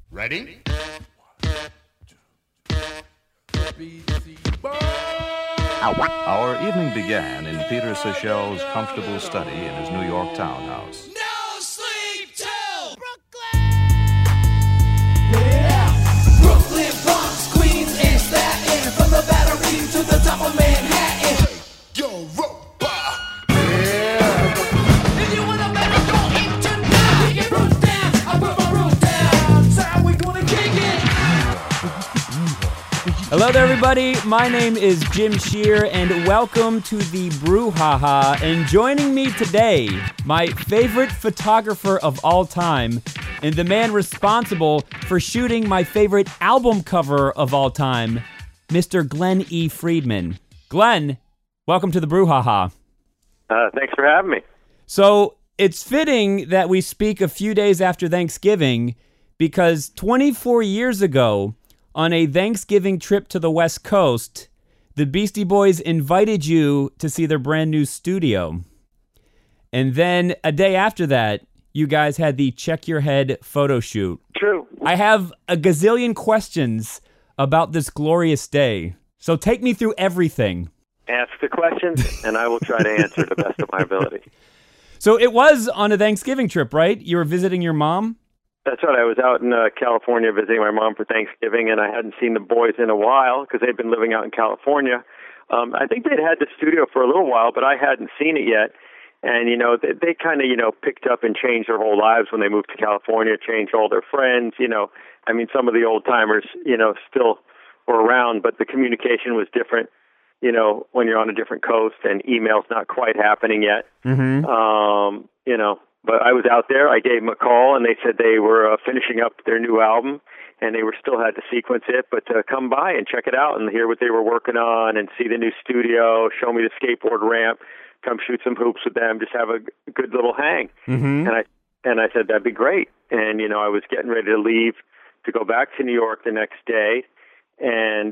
Ready? Our evening began in Peter Seychelles' comfortable study in his New York townhouse. No sleep till Brooklyn! Yeah! Brooklyn, Bronx, Queens, and Staten. From the Battery to the top of Manhattan. Europa! If you want a better, go in tonight. Kick it roof down, I put my roof down. That's how we gonna kick it. Hello there, everybody. My name is Jim Shear, and welcome to the Brouhaha. And joining me today, my favorite photographer of all time, and the man responsible for shooting my favorite album cover of all time, Mr. Glenn E. Friedman. Glenn, welcome to the Brouhaha. Thanks for having me. So it's fitting that we speak a few days after Thanksgiving, because 24 years ago, on a Thanksgiving trip to the West Coast, the Beastie Boys invited you to see their brand new studio. And then a day after that, you guys had the Check Your Head photo shoot. True. I have a gazillion questions about this glorious day. So take me through everything. Ask the questions, and I will try to answer to the best of my ability. So it was on a Thanksgiving trip, right? You were visiting your mom? That's right. I was out in California visiting my mom for Thanksgiving, and I hadn't seen the boys in a while because they'd been living out in California. I think they'd had the studio for a little while, but I hadn't seen it yet. And, you know, they kind of, you know, picked up and changed their whole lives when they moved to California, changed all their friends. You know, I mean, some of the old timers, you know, still were around, but the communication was different, you know, when you're on a different coast and email's not quite happening yet. Mm-hmm. You know, but I was out there. I gave them a call, and they said they were finishing up their new album, and they were still had to sequence it, but to come by and check it out and hear what they were working on and see the new studio, show me the skateboard ramp, come shoot some hoops with them, just have a good little hang. Mm-hmm. And I said, that'd be great. And, you know, I was getting ready to leave to go back to New York the next day. And,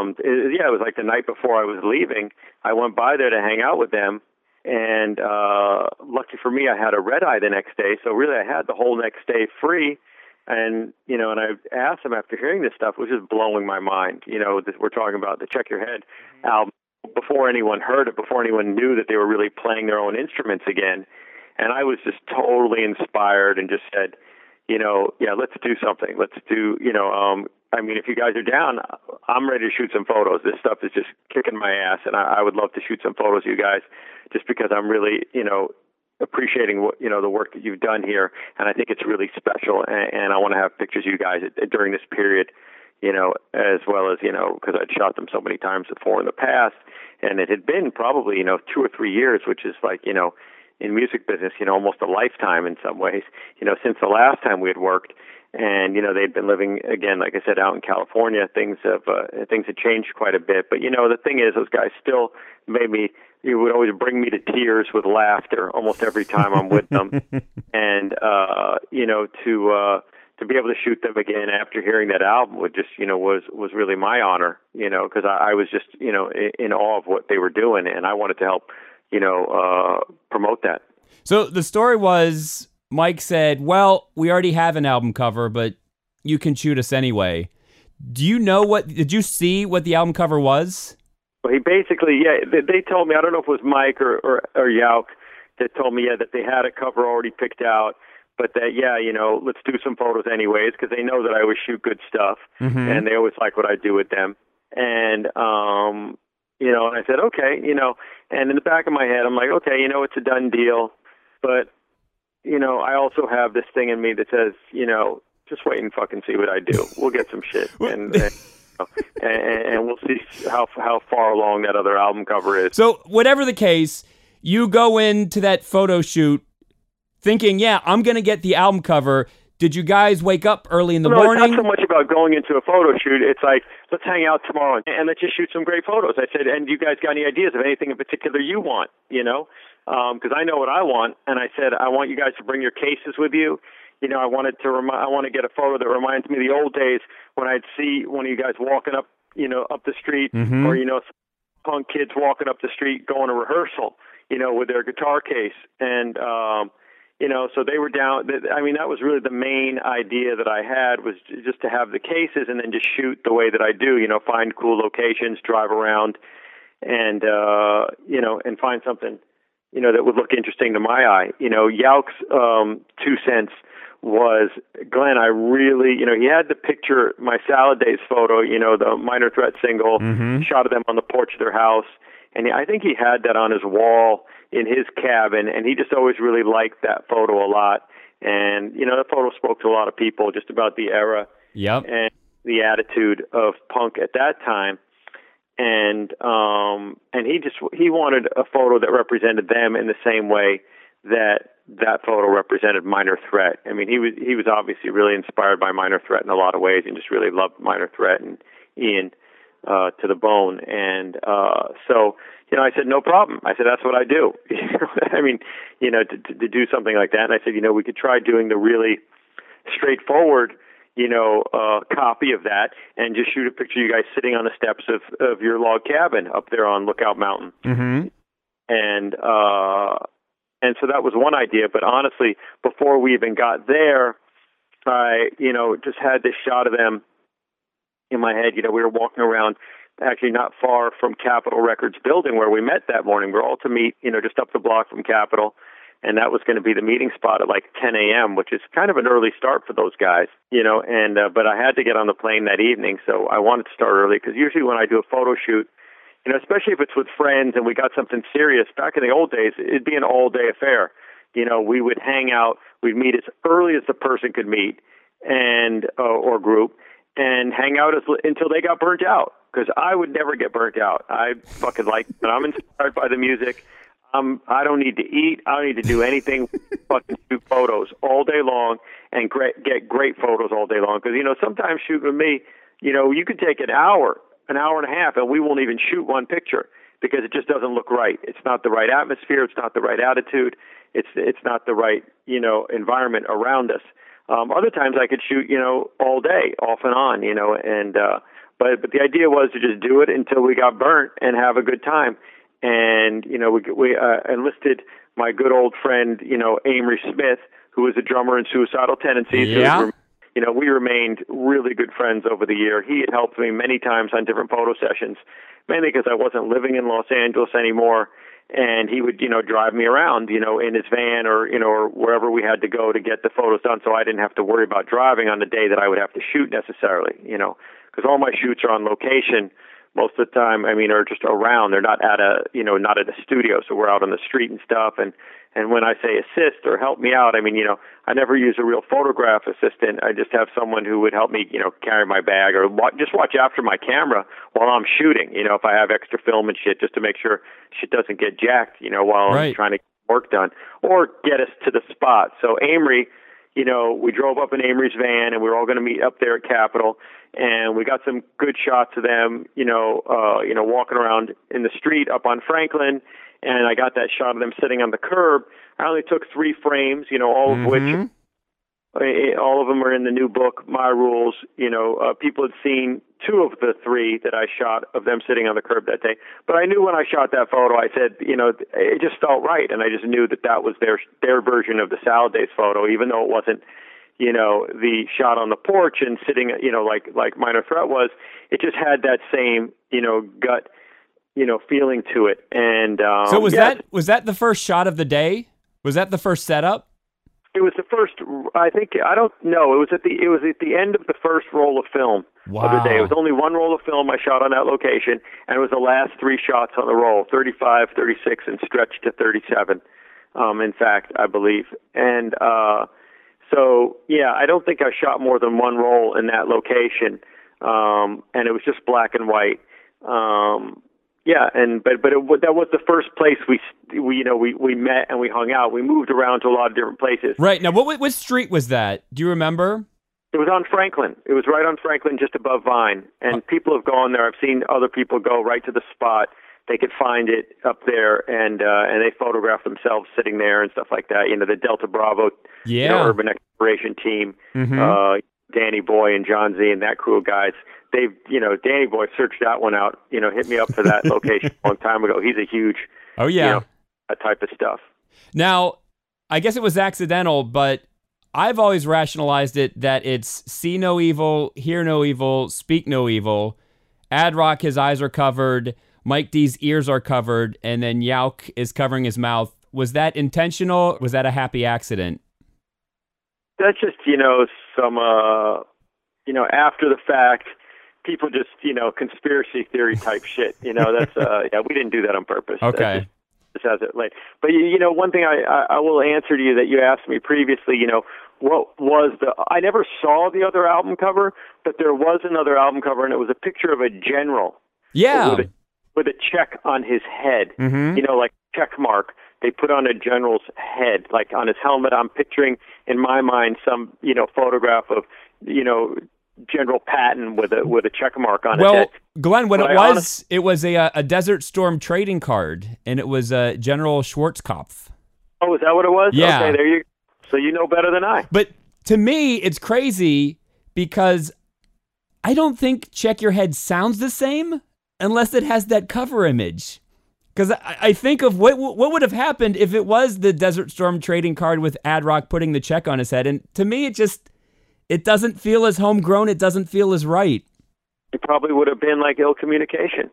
it was like the night before I was leaving. I went by there to hang out with them. And lucky for me, I had a red eye the next day. So really, I had the whole next day free. And, you know, and I asked them after hearing this stuff, it was just blowing my mind. You know, we're talking about the Check Your Head album before anyone heard it, before anyone knew that they were really playing their own instruments again. And I was just totally inspired and just said, you know, yeah, let's do something. Let's do, you know, I mean, if you guys are down, I'm ready to shoot some photos. This stuff is just kicking my ass, and I would love to shoot some photos of you guys just because I'm really, you know, appreciating what, you know, the work that you've done here, and I think it's really special, and I want to have pictures of you guys during this period, you know, as well as, you know, because I'd shot them so many times before in the past, and it had been probably, you know, 2 or 3 years, which is like, you know, in music business, you know, almost a lifetime in some ways, you know, since the last time we had worked. And, you know, they'd been living, again, like I said, out in California. Things had changed quite a bit. But, you know, the thing is, those guys still you would always bring me to tears with laughter almost every time I'm with them. And, you know, to be able to shoot them again after hearing that album would just, you know, was really my honor, you know, because I was just, you know, in awe of what they were doing. And I wanted to help, you know, promote that. So the story was, Mike said, well, we already have an album cover, but you can shoot us anyway. Did you see what the album cover was? Well, he basically, they told me, I don't know if it was Mike or Yauk that told me, that they had a cover already picked out, but that, you know, let's do some photos anyways, because they know that I always shoot good stuff, and they always like what I do with them. And, you know, and I said, okay, you know, and in the back of my head, I'm like, okay, you know, it's a done deal, but, you know, I also have this thing in me that says, you know, just wait and fucking see what I do. We'll get some shit, and we'll see how far along that other album cover is. So whatever the case, you go into that photo shoot thinking, I'm going to get the album cover. Did you guys wake up early in the morning? It's not so much about going into a photo shoot. It's like, let's hang out tomorrow and let's just shoot some great photos. I said, and you guys got any ideas of anything in particular you want, you know? Because I know what I want. And I said, I want you guys to bring your cases with you. You know, I want to get a photo that reminds me of the old days when I'd see one of you guys walking up, you know, up the street, or, you know, punk kids walking up the street going to rehearsal, you know, with their guitar case. And, So they were down. I mean, that was really the main idea that I had, was just to have the cases and then just shoot the way that I do. Find cool locations, drive around, and and find something, that would look interesting to my eye. Yauk's 2 cents was, Glenn, I really, he had the picture, my Salad Days photo, the Minor Threat single, shot of them on the porch of their house. And I think he had that on his wall in his cabin, and he just always really liked that photo a lot. And, that photo spoke to a lot of people just about the era and the attitude of punk at that time. And he wanted a photo that represented them in the same way that photo represented Minor Threat. I mean, he was obviously really inspired by Minor Threat in a lot of ways, and just really loved Minor Threat and Ian to the bone. And so I said, no problem. I said, that's what I do. I mean, to do something like that. And I said, we could try doing the really straightforward copy of that and just shoot a picture of you guys sitting on the steps of your log cabin up there on Lookout Mountain. Mm-hmm. And so that was one idea. But honestly, before we even got there, I, just had this shot of them in my head. We were walking around, actually not far from Capitol Records building where we met that morning. We're all to meet, just up the block from Capitol. And that was going to be the meeting spot at like 10 a.m., which is kind of an early start for those guys, but I had to get on the plane that evening. So I wanted to start early, because usually when I do a photo shoot, especially if it's with friends and we got something serious, back in the old days, it'd be an all-day affair. We would hang out, we'd meet as early as the person could meet, and or group, and hang out until they got burnt out, because I would never get burnt out. I fucking like it. I'm inspired by the music. I don't need to eat. I don't need to do anything. Fucking shoot photos all day long and get great photos all day long. Because, sometimes shooting with me, you could take an hour and a half, and we won't even shoot one picture because it just doesn't look right. It's not the right atmosphere. It's not the right attitude. It's not the right, environment around us. Other times I could shoot, all day, off and on, but the idea was to just do it until we got burnt and have a good time. And, we enlisted my good old friend, Amory Smith, who was a drummer in Suicidal Tendencies. Yeah. We remained really good friends over the year. He had helped me many times on different photo sessions, mainly because I wasn't living in Los Angeles anymore. And he would, drive me around, in his van or wherever we had to go to get the photos done. So I didn't have to worry about driving on the day that I would have to shoot necessarily, because all my shoots are on location. Most of the time, are just around. They're not at not at a studio. So we're out on the street and stuff. And when I say assist or help me out, I never use a real photograph assistant. I just have someone who would help me, carry my bag or just watch after my camera while I'm shooting. If I have extra film and shit, just to make sure shit doesn't get jacked, while I'm trying to get work done or get us to the spot. So Amory, we drove up in Amory's van, and we were all going to meet up there at Capitol, and we got some good shots of them, walking around in the street up on Franklin, and I got that shot of them sitting on the curb. I only took 3 frames, all of which, all of them are in the new book, My Rules. People had seen 2 of the 3 that I shot of them sitting on the curb that day. But I knew when I shot that photo, I said, it just felt right, and I just knew that was their version of the Salad Days photo, even though it wasn't, the shot on the porch and sitting, like Minor Threat was. It just had that same, gut, feeling to it. And so was that the first shot of the day? Was that the first setup? It was the first. I think I don't know. It was at the end of the first roll of film of the day. It was only one roll of film I shot on that location, and it was the last 3 shots on the roll: 35, 36, and stretched to 37. In fact, I believe. And so yeah, I don't think I shot more than one roll in that location, and it was just black and white. Yeah, but that was the first place we met and we hung out. We moved around to a lot of different places. Right. Now, what street was that? Do you remember? It was on Franklin. It was right on Franklin, just above Vine. And people have gone there. I've seen other people go right to the spot. They could find it up there, and they photograph themselves sitting there and stuff like that. The Delta Bravo, urban exploration team, Danny Boy and John Z and that crew of guys. They've, Danny Boy searched that one out, hit me up for that location a long time ago. He's a huge, that type of stuff. Now, I guess it was accidental, but I've always rationalized it that it's see no evil, hear no evil, speak no evil. Ad Rock, his eyes are covered. Mike D's ears are covered. And then Yauk is covering his mouth. Was that intentional? Was that a happy accident? That's just, some, after the fact, people just, conspiracy theory type shit. That's, we didn't do that on purpose. Okay. Just as it late. But, one thing I will answer to you that you asked me previously, what was I never saw the other album cover, but there was another album cover, and it was a picture of a general. Yeah. With a check on his head, like check mark. They put on a general's head, like on his helmet. I'm picturing in my mind some, photograph of, General Patton with a check mark on his head. Well, Glenn, what it was a Desert Storm trading card, and it was General Schwarzkopf. Oh, is that what it was? Yeah. Okay, there you go. So you know better than I. But to me, it's crazy because I don't think Check Your Head sounds the same unless it has that cover image. Because I think of what would have happened if it was the Desert Storm trading card with Ad Rock putting the check on his head. And to me, it doesn't feel as homegrown. It doesn't feel as right. It probably would have been like Ill Communication.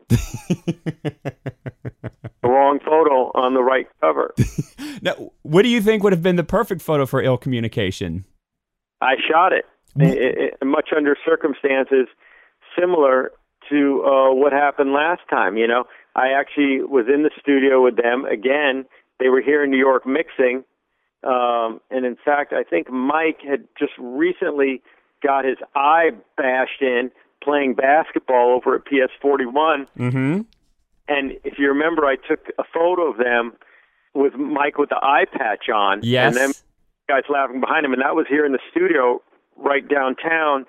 The wrong photo on the right cover. Now, what do you think would have been the perfect photo for Ill Communication? I shot it, much under circumstances similar to what happened last time. I actually was in the studio with them again. They were here in New York mixing. And in fact, I think Mike had just recently got his eye bashed in playing basketball over at PS41. Mm-hmm. And if you remember, I took a photo of them with Mike with the eye patch on. Yes. And then guys laughing behind him. And that was here in the studio right downtown.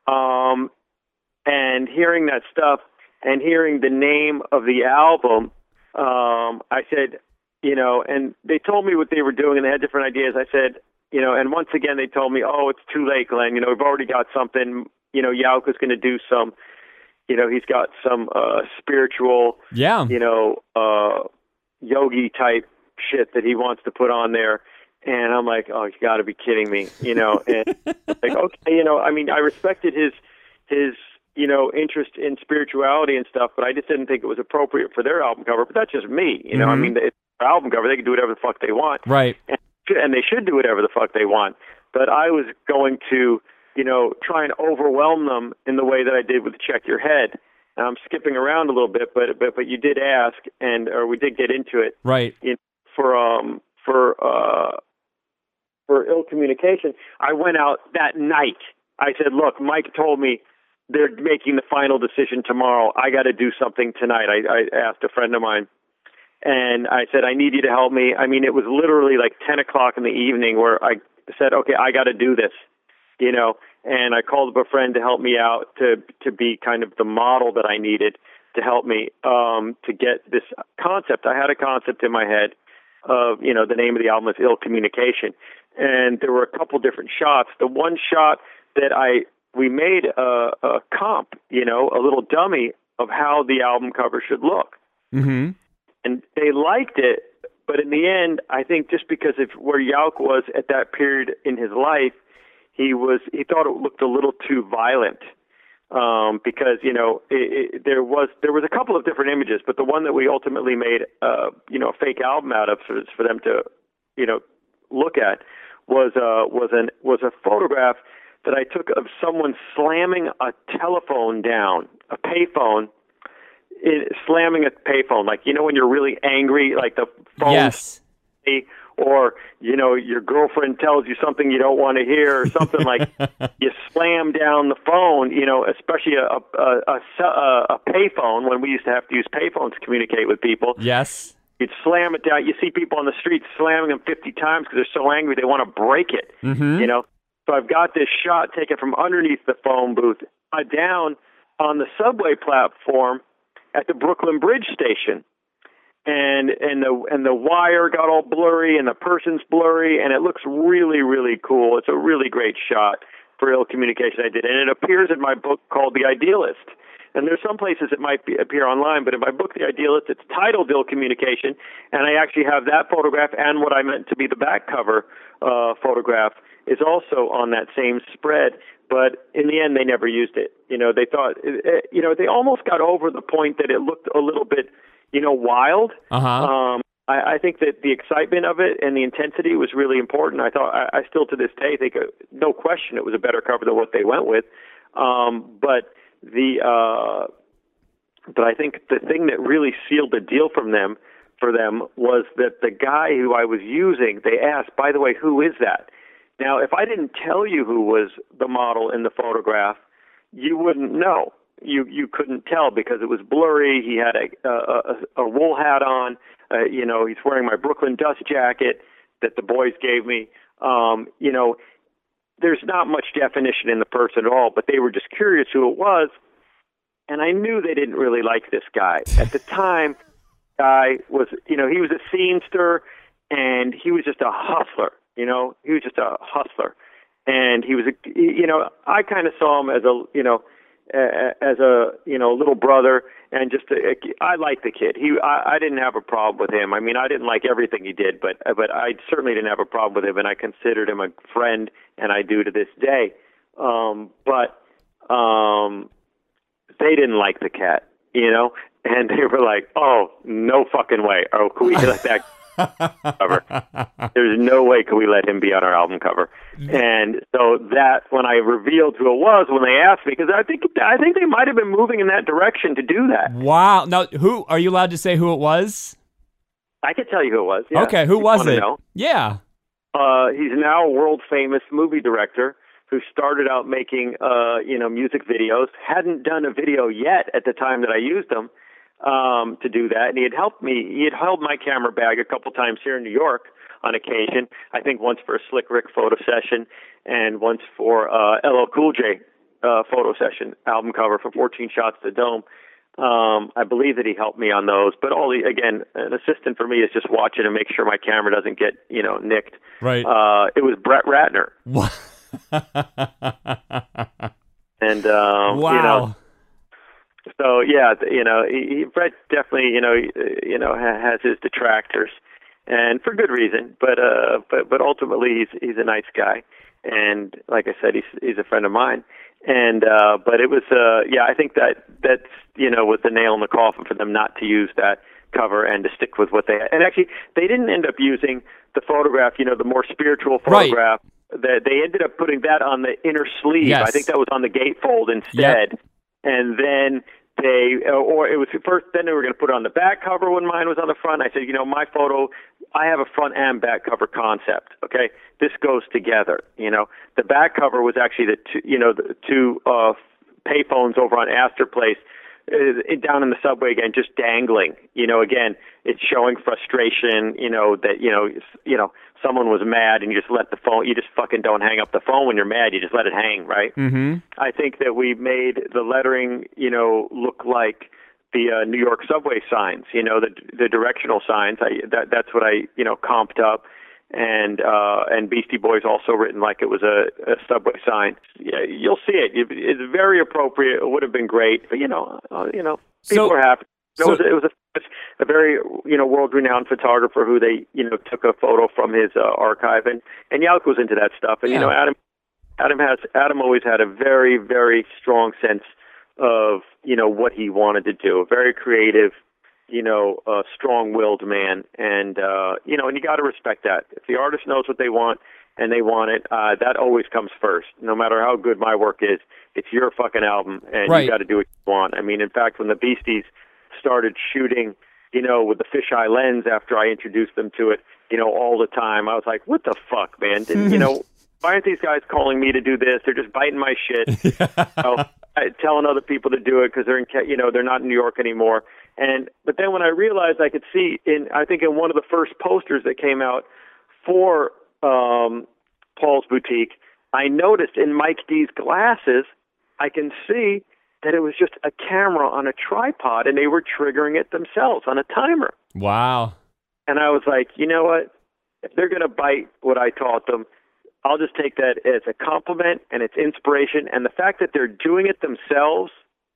And hearing that stuff and hearing the name of the album, I said, and they told me what they were doing and they had different ideas. I said, and once again, they told me, oh, it's too late, Glenn. We've already got something. Yauk is going to do some, he's got some spiritual, yogi type shit that he wants to put on there. And I'm like, oh, you got to be kidding me, and like, okay, I respected his interest in spirituality and stuff, but I just didn't think it was appropriate for their album cover. But that's just me, Mm-hmm. It's their album cover. They can do whatever the fuck they want. Right. And they should do whatever the fuck they want. But I was going to, try and overwhelm them in the way that I did with Check Your Head. And I'm skipping around a little bit, but you did ask, or we did get into it. Right. For Ill Communication, I went out that night. I said, look, Mike told me they're making the final decision tomorrow. I got to do something tonight. I asked a friend of mine, and I said, I need you to help me. It was literally like 10 o'clock in the evening where I said, okay, I got to do this, and I called up a friend to help me out to be kind of the model that I needed to help me to get this concept. I had a concept in my head of, the name of the album is Ill Communication. And there were a couple different shots. The one shot that we made a comp, a little dummy of how the album cover should look. Mm-hmm. And they liked it, but in the end, I think just because of where Yauk was at that period in his life, he thought it looked a little too violent. Because there was a couple of different images, but the one that we ultimately made a fake album out of for them to look at was a photograph that I took of someone slamming a telephone down, a payphone, slamming a payphone, like when you're really angry, like the phone. Yes. Or your girlfriend tells you something you don't want to hear, or something like you slam down the phone. Especially a payphone, when we used to have to use payphones to communicate with people. Yes, you'd slam it down. You see people on the street slamming them 50 times because they're so angry they want to break it. Mm-hmm. So I've got this shot taken from underneath the phone booth, down on the subway platform at the Brooklyn Bridge station. And the wire got all blurry and the person's blurry, and it looks really, really cool. It's a really great shot for Ill Communication I did. And it appears in my book called The Idealist. And there's some places it might appear online, but in my book, The Idealist, it's titled Ill Communication, and I actually have that photograph and what I meant to be the back cover photograph is also on that same spread. But in the end, they never used it. They thought, they almost got over the point that it looked a little bit, wild. I think that the excitement of it and the intensity was really important. I still to this day think, no question, it was a better cover than what they went with. But I think the thing that really sealed the deal for them was that the guy who I was using, they asked, by the way, who is that? Now, if I didn't tell you who was the model in the photograph, you wouldn't know. You couldn't tell because it was blurry. He had a wool hat on. He's wearing my Brooklyn dust jacket that the boys gave me. There's not much definition in the person at all, but they were just curious who it was. And I knew they didn't really like this guy. At the time, guy was, he was a scenester and he was just a hustler. He was just a hustler. And he was, I kind of saw him as a little brother, and I liked the kid. I didn't have a problem with him. I mean, I didn't like everything he did, but I certainly didn't have a problem with him, and I considered him a friend, and I do to this day. But they didn't like the cat, and they were like, "Oh, no fucking way! Oh, can we let that?" cover. There's no way could we let him be on our album cover. And so that when I revealed who it was, when they asked me, because I think they might have been moving in that direction to do that. Wow. Now, who are you allowed to say who it was? I could tell you who it was. Yeah. Okay, who was it? Know. Yeah. He's now a world famous movie director who started out making music videos. Hadn't done a video yet at the time that I used him. To do that, and he had helped me. He had held my camera bag a couple times here in New York on occasion. I think once for a Slick Rick photo session, and once for LL Cool J photo session album cover for 14 Shots to the Dome. I believe that he helped me on those. But again, an assistant for me is just watching and make sure my camera doesn't get nicked. Right. It was Brett Ratner. What? And wow. So yeah, Brett definitely has his detractors, and for good reason. But ultimately he's a nice guy, and like I said, he's a friend of mine. And but it was I think that's was the nail in the coffin for them not to use that cover and to stick with what they had. And actually they didn't end up using the photograph, the more spiritual photograph. Right. They ended up putting that on the inner sleeve. Yes. I think that was on the gatefold instead. Yep. And then then they were going to put it on the back cover when mine was on the front. I said, my photo, I have a front and back cover concept. Okay, this goes together. The back cover was actually the two payphones over on Astor Place, down in the subway again, just dangling. Again, it's showing frustration. That someone was mad, and you just let the phone. You just fucking don't hang up the phone when you're mad. You just let it hang, right? Mm-hmm. I think that we made the lettering, look like the New York subway signs. The directional signs. That's what I comped up. And Beastie Boys also written like it was a subway sign. Yeah, you'll see it. It's very appropriate. It would have been great, but people were happy. It was a very world-renowned photographer who they took a photo from his archive, and Yalk was into that stuff. And Adam always had a very, very strong sense of what he wanted to do. A very creative, strong-willed man, and and you got to respect that. If the artist knows what they want and they want it, that always comes first. No matter how good my work is, it's your fucking album, and right. You got to do what you want. I mean, in fact, when the Beasties started shooting, with the fisheye lens after I introduced them to it, all the time, I was like, what the fuck, man? Why aren't these guys calling me to do this? They're just biting my shit, telling other people to do it because they're they're not in New York anymore. But then when I realized I could see I think in one of the first posters that came out for Paul's Boutique, I noticed in Mike D's glasses, I can see that it was just a camera on a tripod, and they were triggering it themselves on a timer. Wow. And I was like, you know what? If they're going to bite what I taught them, I'll just take that as a compliment and it's inspiration. And the fact that they're doing it themselves,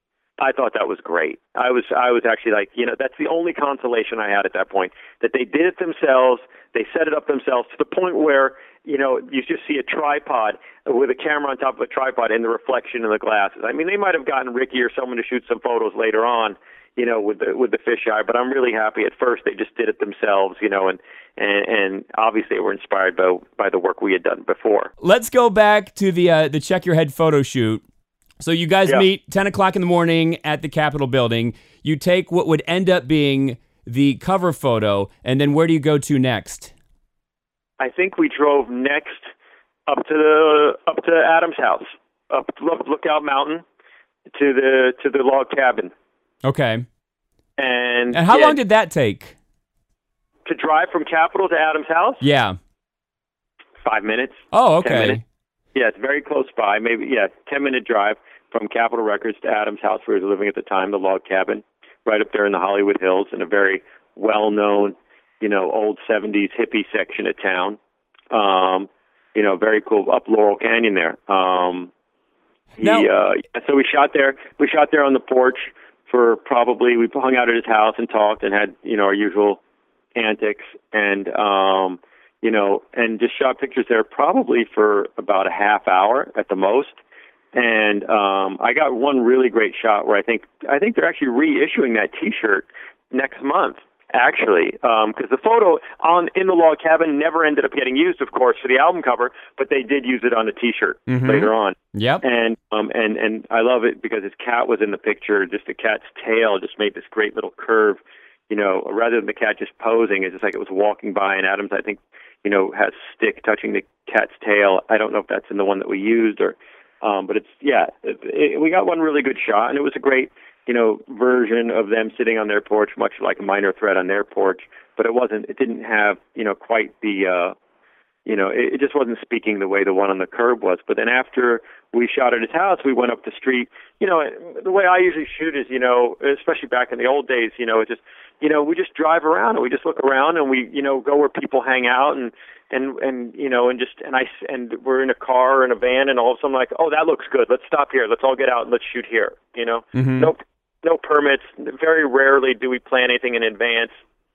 I thought that was great. I was actually like, that's the only consolation I had at that point, that they did it themselves. They set it up themselves to the point where, you just see a tripod with a camera on top of a tripod and the reflection in the glasses. I mean, they might have gotten Ricky or someone to shoot some photos later on, with the fisheye, but I'm really happy at first they just did it themselves, and obviously they were inspired by the work we had done before. Let's go back to the Check Your Head photo shoot. So you guys meet 10 o'clock in the morning at the Capitol building. You take what would end up being the cover photo, and then where do you go to next? I think we drove next up to Adam's house, up Lookout Mountain to the log cabin. Okay. And how long did that take? To drive from Capitol to Adam's house? Yeah. 5 minutes. Oh, 10 minutes. okay. Yeah, it's very close by. Maybe 10-minute drive from Capitol Records to Adam's house where he was living at the time, the log cabin, right up there in the Hollywood Hills in a very well-known, old 70s hippie section of town. Very cool, up Laurel Canyon there. So we shot there. We shot there on the porch for we hung out at his house and talked and had, our usual antics and, and just shot pictures there probably for about a half hour at the most. And I got one really great shot where I think they're actually reissuing that T-shirt next month, actually, because the photo in the log cabin never ended up getting used, of course, for the album cover, but they did use it on a T-shirt later on. Yep. And I love it because his cat was in the picture. Just the cat's tail just made this great little curve. Rather than the cat just posing, it's just like it was walking by. And Adams, I think, has stick touching the cat's tail. I don't know if that's in the one that we used or. But we got one really good shot, and it was a great, version of them sitting on their porch, much like a Minor Threat on their porch. But it didn't have, quite the, it just wasn't speaking the way the one on the curb was. But then after we shot at his house, we went up the street. The way I usually shoot is, especially back in the old days, it's just, we just drive around and we just look around and we, go where people hang out and we're in a car or in a van and all of a sudden like, oh, that looks good. Let's stop here. Let's all get out and let's shoot here. No permits. Very rarely do we plan anything in advance.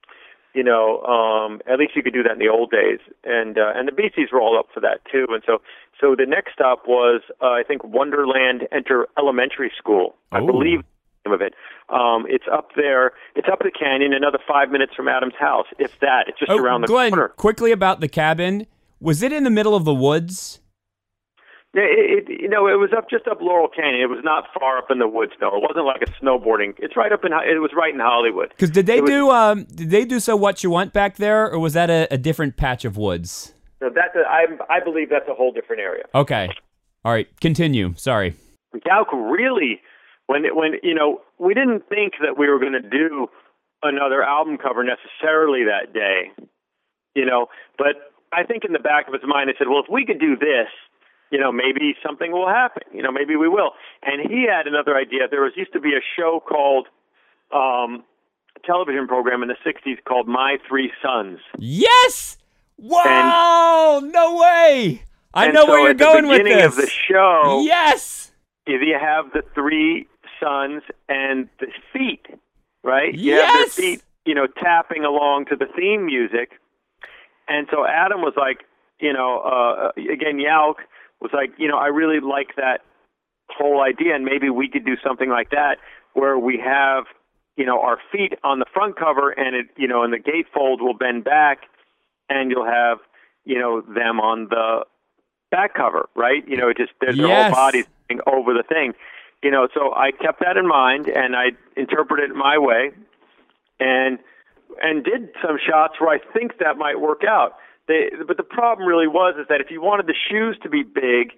At least you could do that in the old days. And the Beasties were all up for that too. And so the next stop was, I think, Wonderland Elementary School. I believe the name of it. It's up there. It's up the canyon, another 5 minutes from Adam's house. If that, it's just around the Glenn, corner. Quickly about the cabin. Was it in the middle of the woods? It was just up Laurel Canyon. It was not far up in the woods, though. It wasn't like a snowboarding. It was right in Hollywood. Because did they do So What You Want back there, or was that a different patch of woods? No, I believe that's a whole different area. Okay, all right, continue. Sorry. Yauk really, when we didn't think that we were going to do another album cover necessarily that day, but I think in the back of his mind, he said, well, if we could do this, maybe something will happen. Maybe we will. And he had another idea. There used to be a show called, a television program in the 60s called My Three Sons. Yes! Wow! No way! I know where you're going with this. At the beginning of the show, yes! You have the three sons and the feet, right? You Yes! have their feet, tapping along to the theme music. And so Adam was like, again, Yauk was like, I really like that whole idea, and maybe we could do something like that where we have, our feet on the front cover, and it, and the gatefold will bend back, and you'll have, them on the back cover, right? Just their whole bodies over the thing, So I kept that in mind, and I interpreted it my way, and did some shots where I think that might work out. But the problem really was that if you wanted the shoes to be big,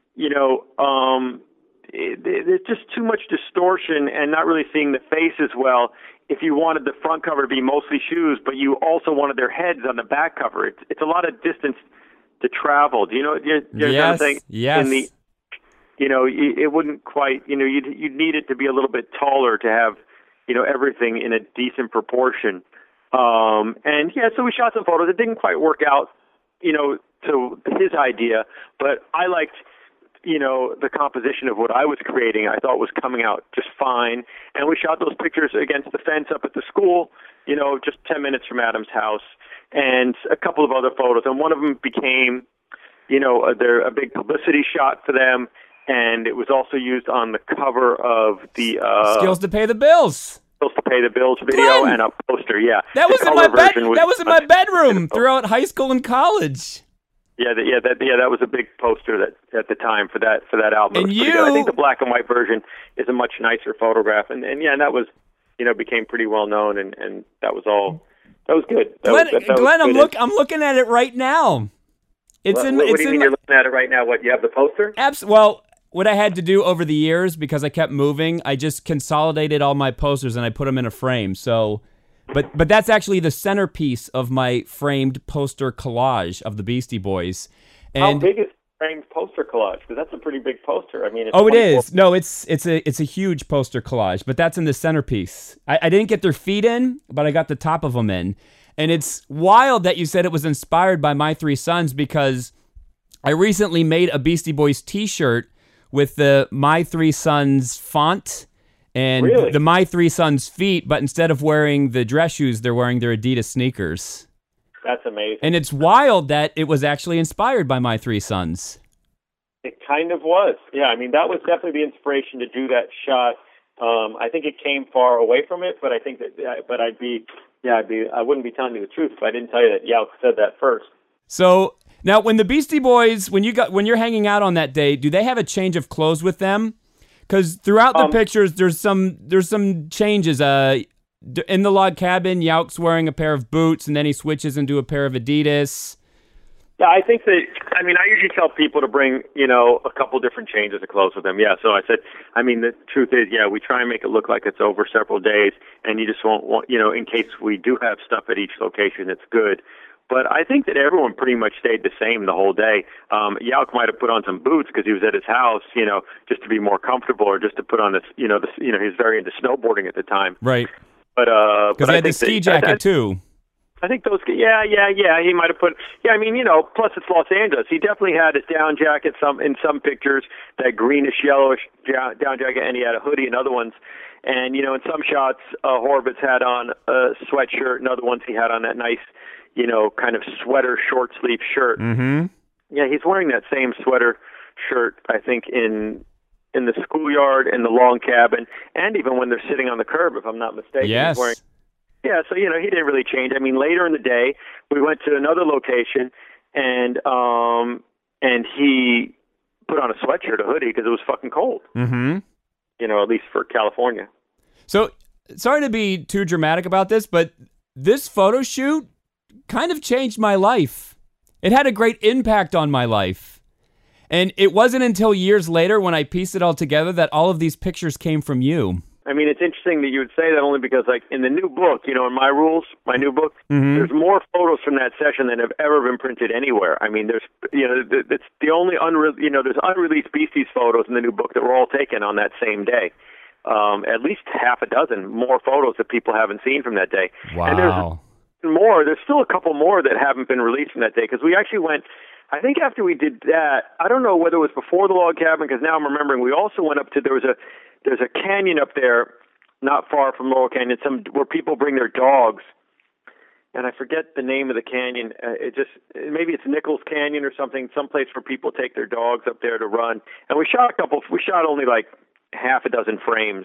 there's just too much distortion and not really seeing the face as well. If you wanted the front cover to be mostly shoes, but you also wanted their heads on the back cover, it's a lot of distance to travel. Do you know? Yes. Yes. It wouldn't quite. You'd need it to be a little bit taller to have, everything in a decent proportion. So we shot some photos. It didn't quite work out, to his idea, but I liked the composition of what I was creating, I thought was coming out just fine. And we shot those pictures against the fence up at the school, just 10 minutes from Adam's house, and a couple of other photos. And one of them became, they're a big publicity shot for them. And it was also used on the cover of the Skills to Pay the Bills. Skills to Pay the Bills video Glenn! and a poster. Yeah, That was in my bed. That was in my bedroom throughout high school and college. That was a big poster that at the time for that album. And It was pretty good. I think the black and white version is a much nicer photograph, and that was became pretty well known, and that was all. That was good. Glenn, I'm looking at it right now. It's in. What It's do you in mean my, you're looking at it right now? What, you have the poster? Well, what I had to do over the years, because I kept moving, I just consolidated all my posters and I put them in a frame. So, but that's actually the centerpiece of my framed poster collage of the Beastie Boys. And How big is framed poster collage? Because that's a pretty big poster. I mean, it's it 24 is. No, it's a huge poster collage, but that's in the centerpiece. I didn't get their feet in, but I got the top of them in. And it's wild that you said it was inspired by My Three Sons, because I recently made a Beastie Boys t-shirt with the My Three Sons font and Really? the My Three Sons feet, but instead of wearing the dress shoes, they're wearing their Adidas sneakers. That's amazing. And it's wild that it was actually inspired by My Three Sons. It kind of was. Yeah, I mean, that was definitely the inspiration to do that shot. I think it came far away from it, but I think that, I wouldn't be telling you the truth if I didn't tell you that Yauk said that first. So now, when the Beastie Boys, when you're hanging out on that day, do they have a change of clothes with them? Because throughout the pictures, there's some changes. In the log cabin, Yauk's wearing a pair of boots, and then he switches into a pair of Adidas. Yeah, I think that, I usually tell people to bring, a couple different changes of clothes with them. Yeah, so I said, the truth is, we try and make it look like it's over several days, and you just won't want, in case we do have stuff at each location, it's good. But I think that everyone pretty much stayed the same the whole day. Yauk might have put on some boots because he was at his house, just to be more comfortable, or just to put on he was very into snowboarding at the time. Right. But because he had the ski jacket too. I think those, he might have put, plus it's Los Angeles. He definitely had his down jacket in some pictures, that greenish, yellowish down jacket, and he had a hoodie in other ones. And, in some shots, Horvitz had on a sweatshirt, and other ones he had on that nice, kind of sweater, short sleeve shirt. Mm-hmm. Yeah, he's wearing that same sweater shirt, I think, in the schoolyard, in the long cabin, and even when they're sitting on the curb, if I'm not mistaken. Yes. He's wearing, yeah, so, he didn't really change. Later in the day, we went to another location, and he put on a sweatshirt, a hoodie, because it was fucking cold. Mm-hmm. At least for California. So, sorry to be too dramatic about this, but this photo shoot kind of changed my life. It had a great impact on my life. And it wasn't until years later, when I pieced it all together, that all of these pictures came from you. It's interesting that you would say that, only because, in the new book, in My Rules, my new book, Mm-hmm. there's more photos from that session than have ever been printed anywhere. There's, it's the only there's unreleased Beasties photos in the new book that were all taken on that same day. At least half a dozen more photos that people haven't seen from that day. Wow. And there's still a couple more that haven't been released from that day, because we actually went, I think after we did that, I don't know whether it was before the log cabin, because now I'm remembering, we also went up to, there's a canyon up there, not far from Laurel Canyon, where people bring their dogs, and I forget the name of the canyon. Maybe it's Nichols Canyon or something, someplace where people take their dogs up there to run. And we shot only like half a dozen frames,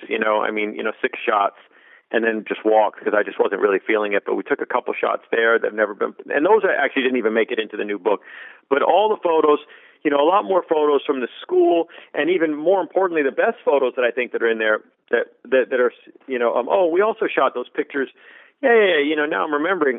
6 shots, and then just walked, because I just wasn't really feeling it. But we took a couple shots there that have never been, and those actually didn't even make it into the new book. But all the photos, a lot more photos from the school, and even more importantly, the best photos that I think that are in there that are, we also shot those pictures. Now I'm remembering,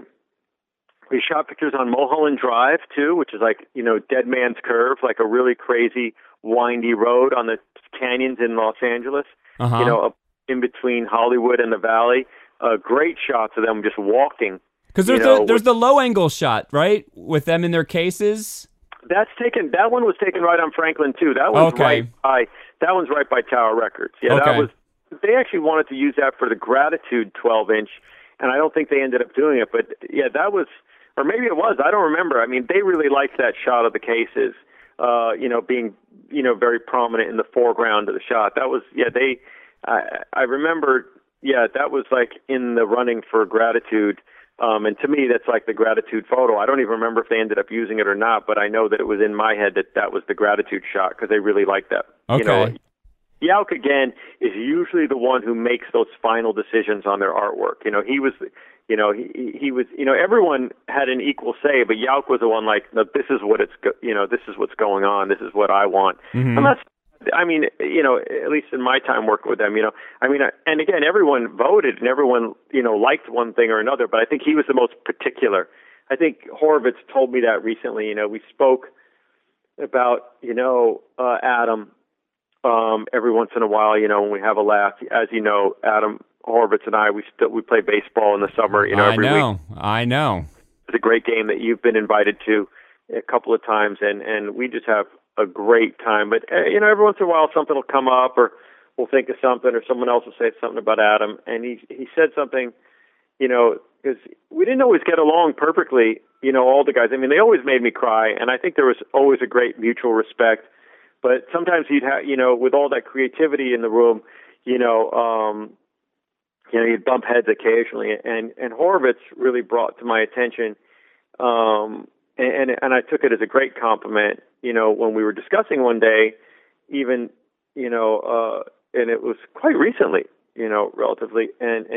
we shot pictures on Mulholland Drive too, which is like, Dead Man's Curve, like a really crazy windy road on the canyons in Los Angeles, Uh-huh. In between Hollywood and the Valley. Great shots of them just walking. Because there's the low angle shot, right, with them in their cases. That one was taken right on Franklin too. That was Okay. that one's right by Tower Records. Yeah, Okay. They actually wanted to use that for the Gratitude 12-inch, and I don't think they ended up doing it. But yeah, that was, or maybe it was. I don't remember. They really liked that shot of the cases. being, very prominent in the foreground of the shot. That was, I remember, that was like in the running for gratitude. And to me, that's like the gratitude photo. I don't even remember if they ended up using it or not, but I know that it was in my head that was the gratitude shot because they really liked that. Okay. Yauk, again, is usually the one who makes those final decisions on their artwork. He was, he was, everyone had an equal say, but Yauk was the one like, no, this is what this is what's going on. This is what I want. Mm-hmm. And that's, at least in my time working with them, and again, everyone voted and everyone, liked one thing or another, but I think he was the most particular. I think Horowitz told me that recently. We spoke about, Adam, every once in a while, when we have a laugh. As you know, Adam Horowitz and I, we play baseball in the summer, every week. I know. It's a great game that you've been invited to a couple of times, and we just have a great time. But, every once in a while something will come up, or we'll think of something, or someone else will say something about Adam. And he said something, because we didn't always get along perfectly, all the guys. They always made me cry, and I think there was always a great mutual respect. But sometimes he'd have, with all that creativity in the room, you'd bump heads occasionally. And Horowitz really brought to my attention, and I took it as a great compliment, when we were discussing one day, even, and it was quite recently, relatively, and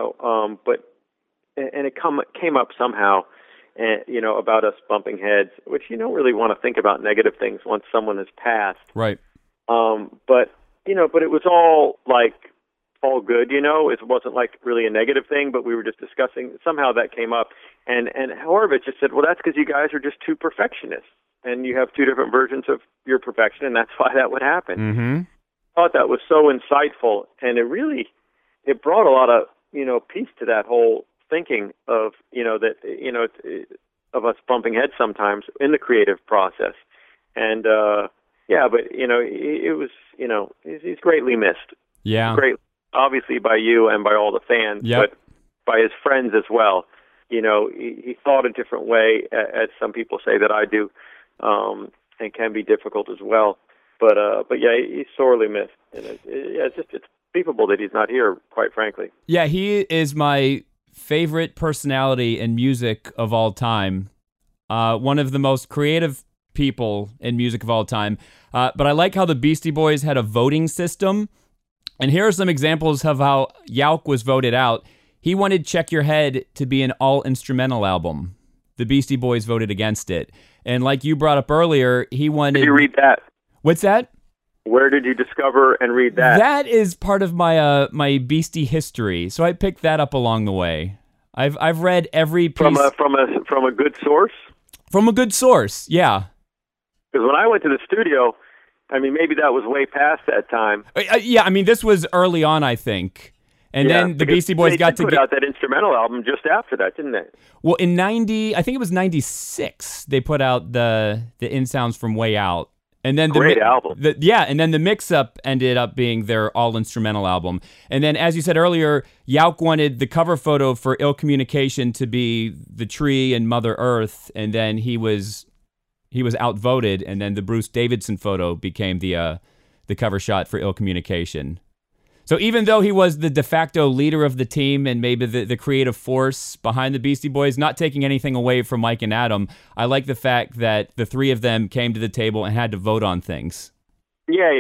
it came up somehow, and, about us bumping heads, which you don't really want to think about negative things once someone has passed. Right. But it was all good, it wasn't like really a negative thing, but we were just discussing, somehow that came up, and Horowitz just said, well, that's because you guys are just two perfectionists, and you have two different versions of your perfection, and that's why that would happen. Mm-hmm. I thought that was so insightful, and it brought a lot of, peace to that whole thinking of, of us bumping heads sometimes in the creative process. And, but, it was, he's greatly missed. Yeah. Great, obviously by you and by all the fans, yep. But by his friends as well. He thought a different way, as some people say that I do, and can be difficult as well. But he's sorely missed. And it's unbelievable that he's not here, quite frankly. Yeah, he is my favorite personality in music of all time. One of the most creative people in music of all time. But I like how the Beastie Boys had a voting system. And here are some examples of how Yauk was voted out. He wanted Check Your Head to be an all-instrumental album. The Beastie Boys voted against it. And like you brought up earlier, he wanted... Did you read that? What's that? Where did you discover and read that? That is part of my my Beastie history. So I picked that up along the way. I've read every piece... From a good source? From a good source, yeah. Because when I went to the studio... maybe that was way past that time. This was early on, I think. And then the Beastie Boys got to put out that instrumental album just after that, didn't they? Well, in I think it was 96, they put out the In Sounds from Way Out. And then Great album. And then the mix-up ended up being their all-instrumental album. And then, as you said earlier, Yauk wanted the cover photo for Ill Communication to be the tree and Mother Earth, and then he was outvoted, and then the Bruce Davidson photo became the cover shot for Ill Communication. So even though he was the de facto leader of the team and maybe the creative force behind the Beastie Boys, not taking anything away from Mike and Adam, I like the fact that the three of them came to the table and had to vote on things. Yeah.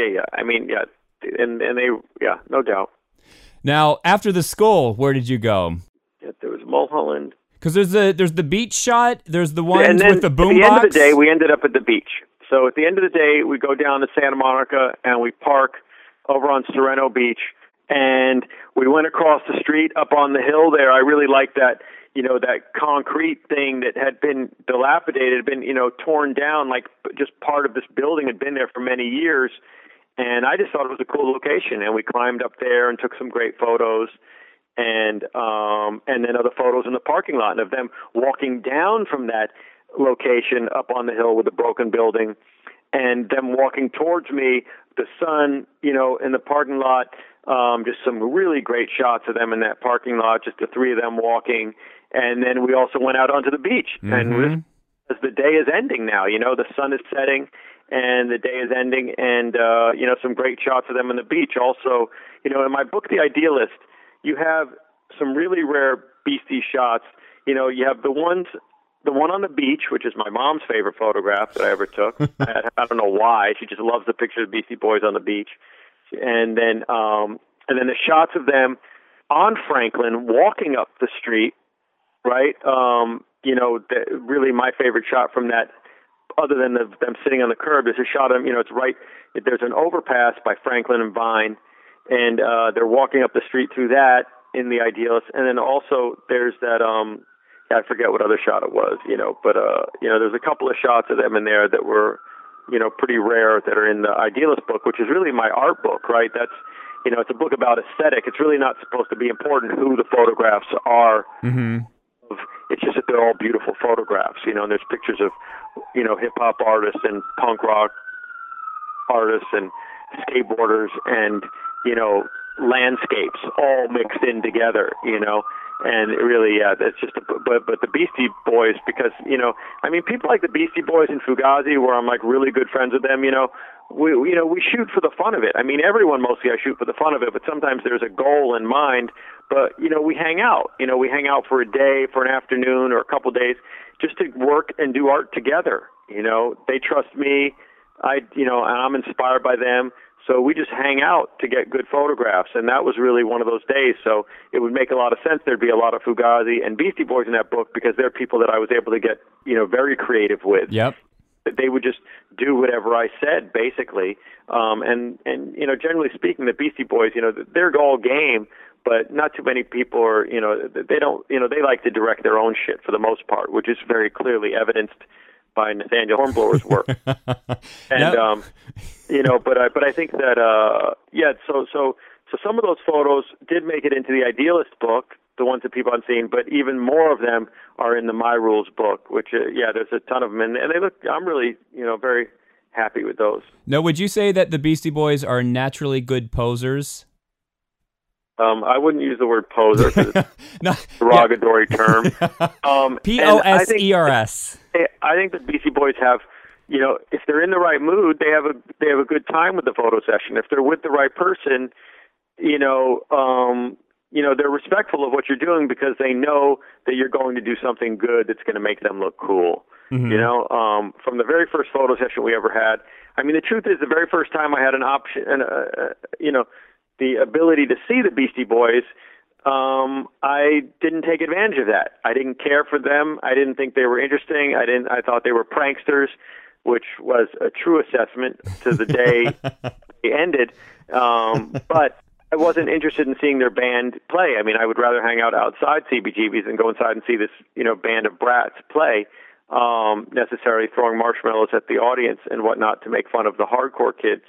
And they, no doubt. Now, after the skull, where did you go? Yeah, there was Mulholland. Because there's the beach shot, there's the ones and then with the boombox. At the end of the day, we ended up at the beach. So at the end of the day, we go down to Santa Monica and we park over on Sereno Beach, and we went across the street up on the hill there. I really liked that, that concrete thing that had been dilapidated, been, torn down, like just part of this building had been there for many years. And I just thought it was a cool location. And we climbed up there and took some great photos. And then other photos in the parking lot and of them walking down from that location up on the hill with the broken building, and them walking towards me, the sun, in the parking lot, just some really great shots of them in that parking lot, just the three of them walking. And then we also went out onto the beach. Mm-hmm. And as the day is ending now, the sun is setting, and the day is ending, and some great shots of them on the beach. Also, in my book, The Idealist, you have some really rare Beastie shots. You have the one on the beach, which is my mom's favorite photograph that I ever took. I don't know why. She just loves the picture of the Beastie Boys on the beach. And then the shots of them on Franklin walking up the street, right? Really my favorite shot from that, other than them sitting on the curb, is a shot of, it's right, there's an overpass by Franklin and Vine, and they're walking up the street through that in The Idealist. And then also there's that, I forget what other shot it was, but there's a couple of shots of them in there that were, pretty rare, that are in the Idealist book, which is really my art book, right? That's, it's a book about aesthetic. It's really not supposed to be important who the photographs are. Mm-hmm. It's just that they're all beautiful photographs, and there's pictures of, hip-hop artists and punk rock artists and skateboarders and, landscapes all mixed in together, and really, that's just, but the Beastie Boys, because, people like the Beastie Boys and Fugazi, where I'm like really good friends with them, we shoot for the fun of it. Everyone mostly I shoot for the fun of it, but sometimes there's a goal in mind. But, we hang out. We hang out for a day, for an afternoon, or a couple days, just to work and do art together. They trust me. And I'm inspired by them. So we just hang out to get good photographs. And that was really one of those days. So it would make a lot of sense. There'd be a lot of Fugazi and Beastie Boys in that book, because they're people that I was able to get, very creative with. Yep. They would just do whatever I said, basically. And generally speaking, the Beastie Boys, they're all game, but not too many people are, they don't, they like to direct their own shit for the most part, which is very clearly evidenced by Nathaniel Hornblower's work. And, but I think that, so some of those photos did make it into the Idealist book, the ones that people haven't seen, but even more of them are in the My Rules book, which, there's a ton of them. And they look, I'm really, very happy with those. Now, would you say that the Beastie Boys are naturally good posers? I wouldn't use the word poser, because it's a derogatory term. Posers. I think the Beastie Boys have, if they're in the right mood, they have a good time with the photo session. If they're with the right person, they're respectful of what you're doing, because they know that you're going to do something good that's going to make them look cool. Mm-hmm. From the very first photo session we ever had, the truth is, the very first time I had an option, and the ability to see the Beastie Boys, I didn't take advantage of that. I didn't care for them. I didn't think they were interesting. I thought they were pranksters, which was a true assessment to the day they ended. But I wasn't interested in seeing their band play. I would rather hang out outside CBGB's and go inside and see this, band of brats play, necessarily throwing marshmallows at the audience and whatnot to make fun of the hardcore kids.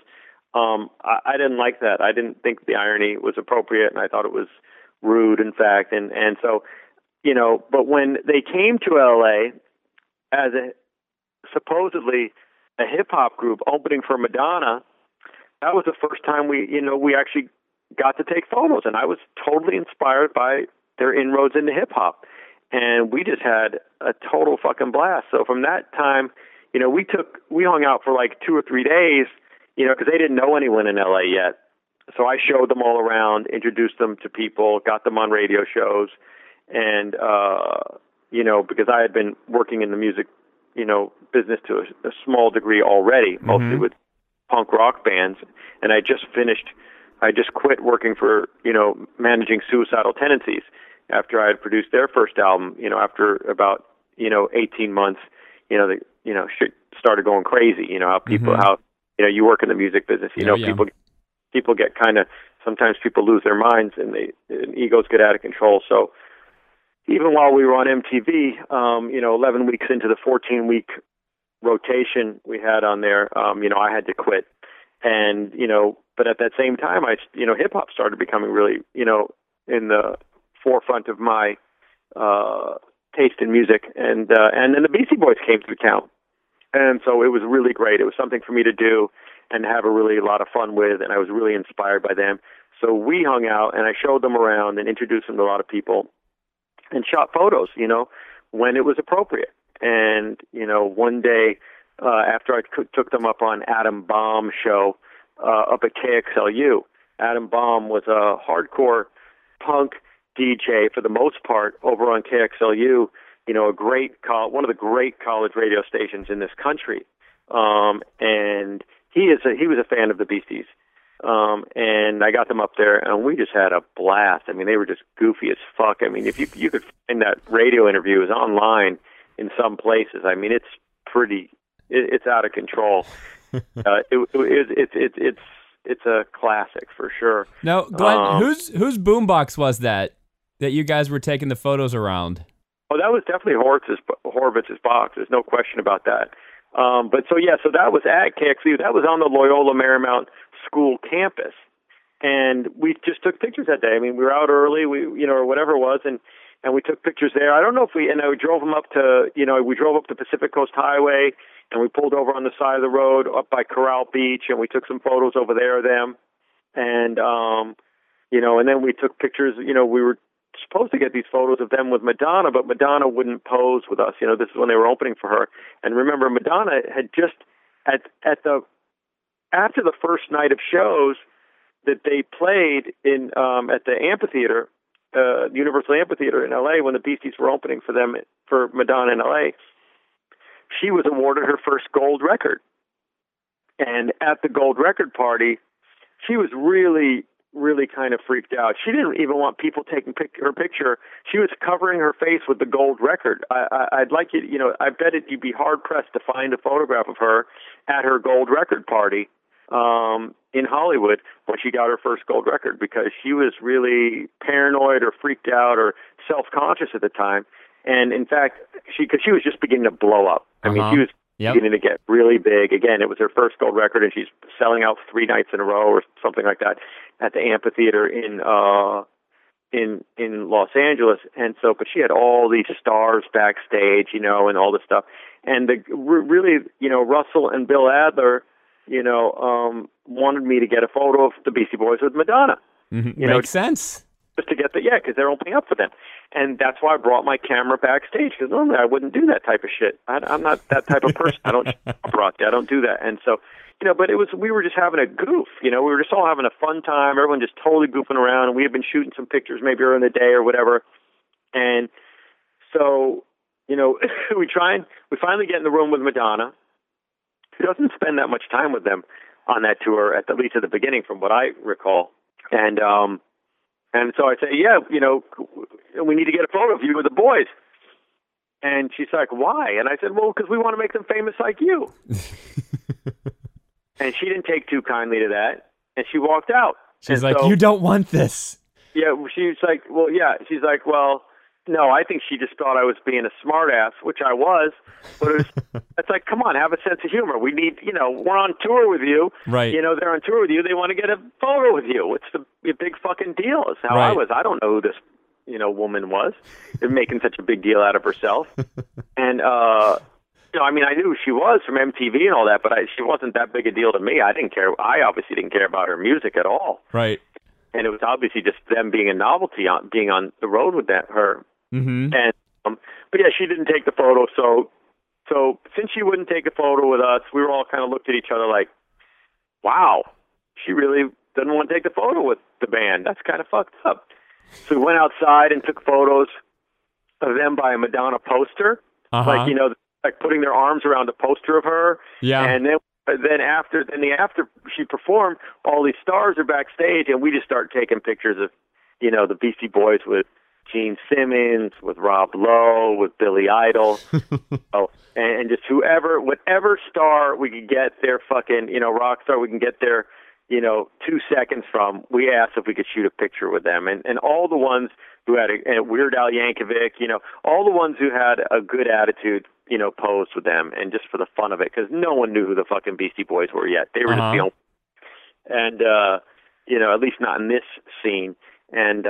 I didn't like that. I didn't think the irony was appropriate, and I thought it was rude, in fact. And so, but when they came to LA as supposedly a hip-hop group opening for Madonna, that was the first time we actually got to take photos, and I was totally inspired by their inroads into hip-hop. And we just had a total fucking blast. So from that time, we hung out for like 2 or 3 days, because they didn't know anyone in LA yet. So I showed them all around, introduced them to people, got them on radio shows, and, because I had been working in the music, business to a small degree already, mostly with punk rock bands, and I just quit working for, managing Suicidal Tendencies after I had produced their first album. After about, 18 months, shit started going crazy. How people, you work in the music business, people get kind of, sometimes people lose their minds and egos get out of control. So even while we were on MTV, 11 weeks into the 14-week rotation we had on there, I had to quit. And, but at that same time, hip hop started becoming really, in the forefront of my, taste in music. And then the Beastie Boys came to town. And so it was really great. It was something for me to do and have a lot of fun with, and I was really inspired by them. So we hung out, and I showed them around and introduced them to a lot of people and shot photos, when it was appropriate. And, one day, after I took them up on Adam Baum's show up at KXLU. Adam Baum was a hardcore punk DJ for the most part over on KXLU. You know, one of the great college radio stations in this country. And he was a fan of the Beasties. And I got them up there, and we just had a blast. I mean, they were just goofy as fuck. I mean, if you could find that radio interview, is online in some places. I mean, it's out of control. It's a classic for sure. Now, Glenn, whose boombox was that you guys were taking the photos around? Oh, that was definitely Horowitz's box. There's no question about that. So that was at KXU. That was on the Loyola Marymount School campus, and we just took pictures that day. I mean, we were out early, or whatever it was, and we took pictures there. I don't know if we drove them up to, we drove up the Pacific Coast Highway, and we pulled over on the side of the road up by Corral Beach, and we took some photos over there of them, and and then we took pictures. We were supposed to get these photos of them with Madonna, but Madonna wouldn't pose with us. This is when they were opening for her. And remember, Madonna had just after the first night of shows that they played in at the amphitheater, Universal Amphitheater in LA, when the Beasties were opening for Madonna in LA, she was awarded her first gold record. And at the gold record party, she was really kind of freaked out. She didn't even want people taking her picture. She was covering her face with the gold record. I'd like you, I bet you'd be hard pressed to find a photograph of her at her gold record party in Hollywood when she got her first gold record, because she was really paranoid or freaked out or self-conscious at the time. And in fact, because she was just beginning to blow up. I mean, she was beginning to get really big. Again, it was her first gold record, and she's selling out 3 nights in a row or something like that at the amphitheater in Los Angeles. And so, but she had all these stars backstage, and all this stuff. And Russell and Bill Adler, wanted me to get a photo of the Beastie Boys with Madonna. Mm-hmm. Makes sense. Just to get because they're opening up for them. And that's why I brought my camera backstage, because normally I wouldn't do that type of shit. I'm not that type of person. I don't do that. And so, but we were just having a goof. We were just all having a fun time. Everyone just totally goofing around, and we had been shooting some pictures maybe earlier in the day or whatever. And so, we finally get in the room with Madonna, who doesn't spend that much time with them on that tour, at least at the beginning, from what I recall. And so I say, we need to get a photo of you with the boys. And she's like, why? And I said, well, because we want to make them famous like you. And she didn't take too kindly to that, and she walked out. She's like, you don't want this. Yeah, she's like, well, yeah. She's like, well, no, I think she just thought I was being a smartass, which I was. But it's like, come on, have a sense of humor. We need, we're on tour with you. Right. They're on tour with you. They want to get a photo with you. It's the big fucking deal. Is how I was. I don't know who this, woman was. They're making such a big deal out of herself. And, I knew who she was from MTV and all that, but she wasn't that big a deal to me. I didn't care. I obviously didn't care about her music at all. Right. And it was obviously just them being a novelty, being on the road with her. Mm-hmm. And but she didn't take the photo. So since she wouldn't take a photo with us, we were all kind of looked at each other like, wow, she really doesn't want to take the photo with the band. That's kind of fucked up. So we went outside and took photos of them by a Madonna poster, like putting their arms around a poster of her. Yeah. And then after she performed, all these stars are backstage, and we just start taking pictures of, the Beastie Boys with Gene Simmons, with Rob Lowe, with Billy Idol, and just whatever star we could get their fucking, rock star we can get their, 2 seconds from, we asked if we could shoot a picture with them. And all the ones who had and Weird Al Yankovic, all the ones who had a good attitude, posed with them, and just for the fun of it, because no one knew who the fucking Beastie Boys were yet. They were just the only, and, at least not in this scene. And,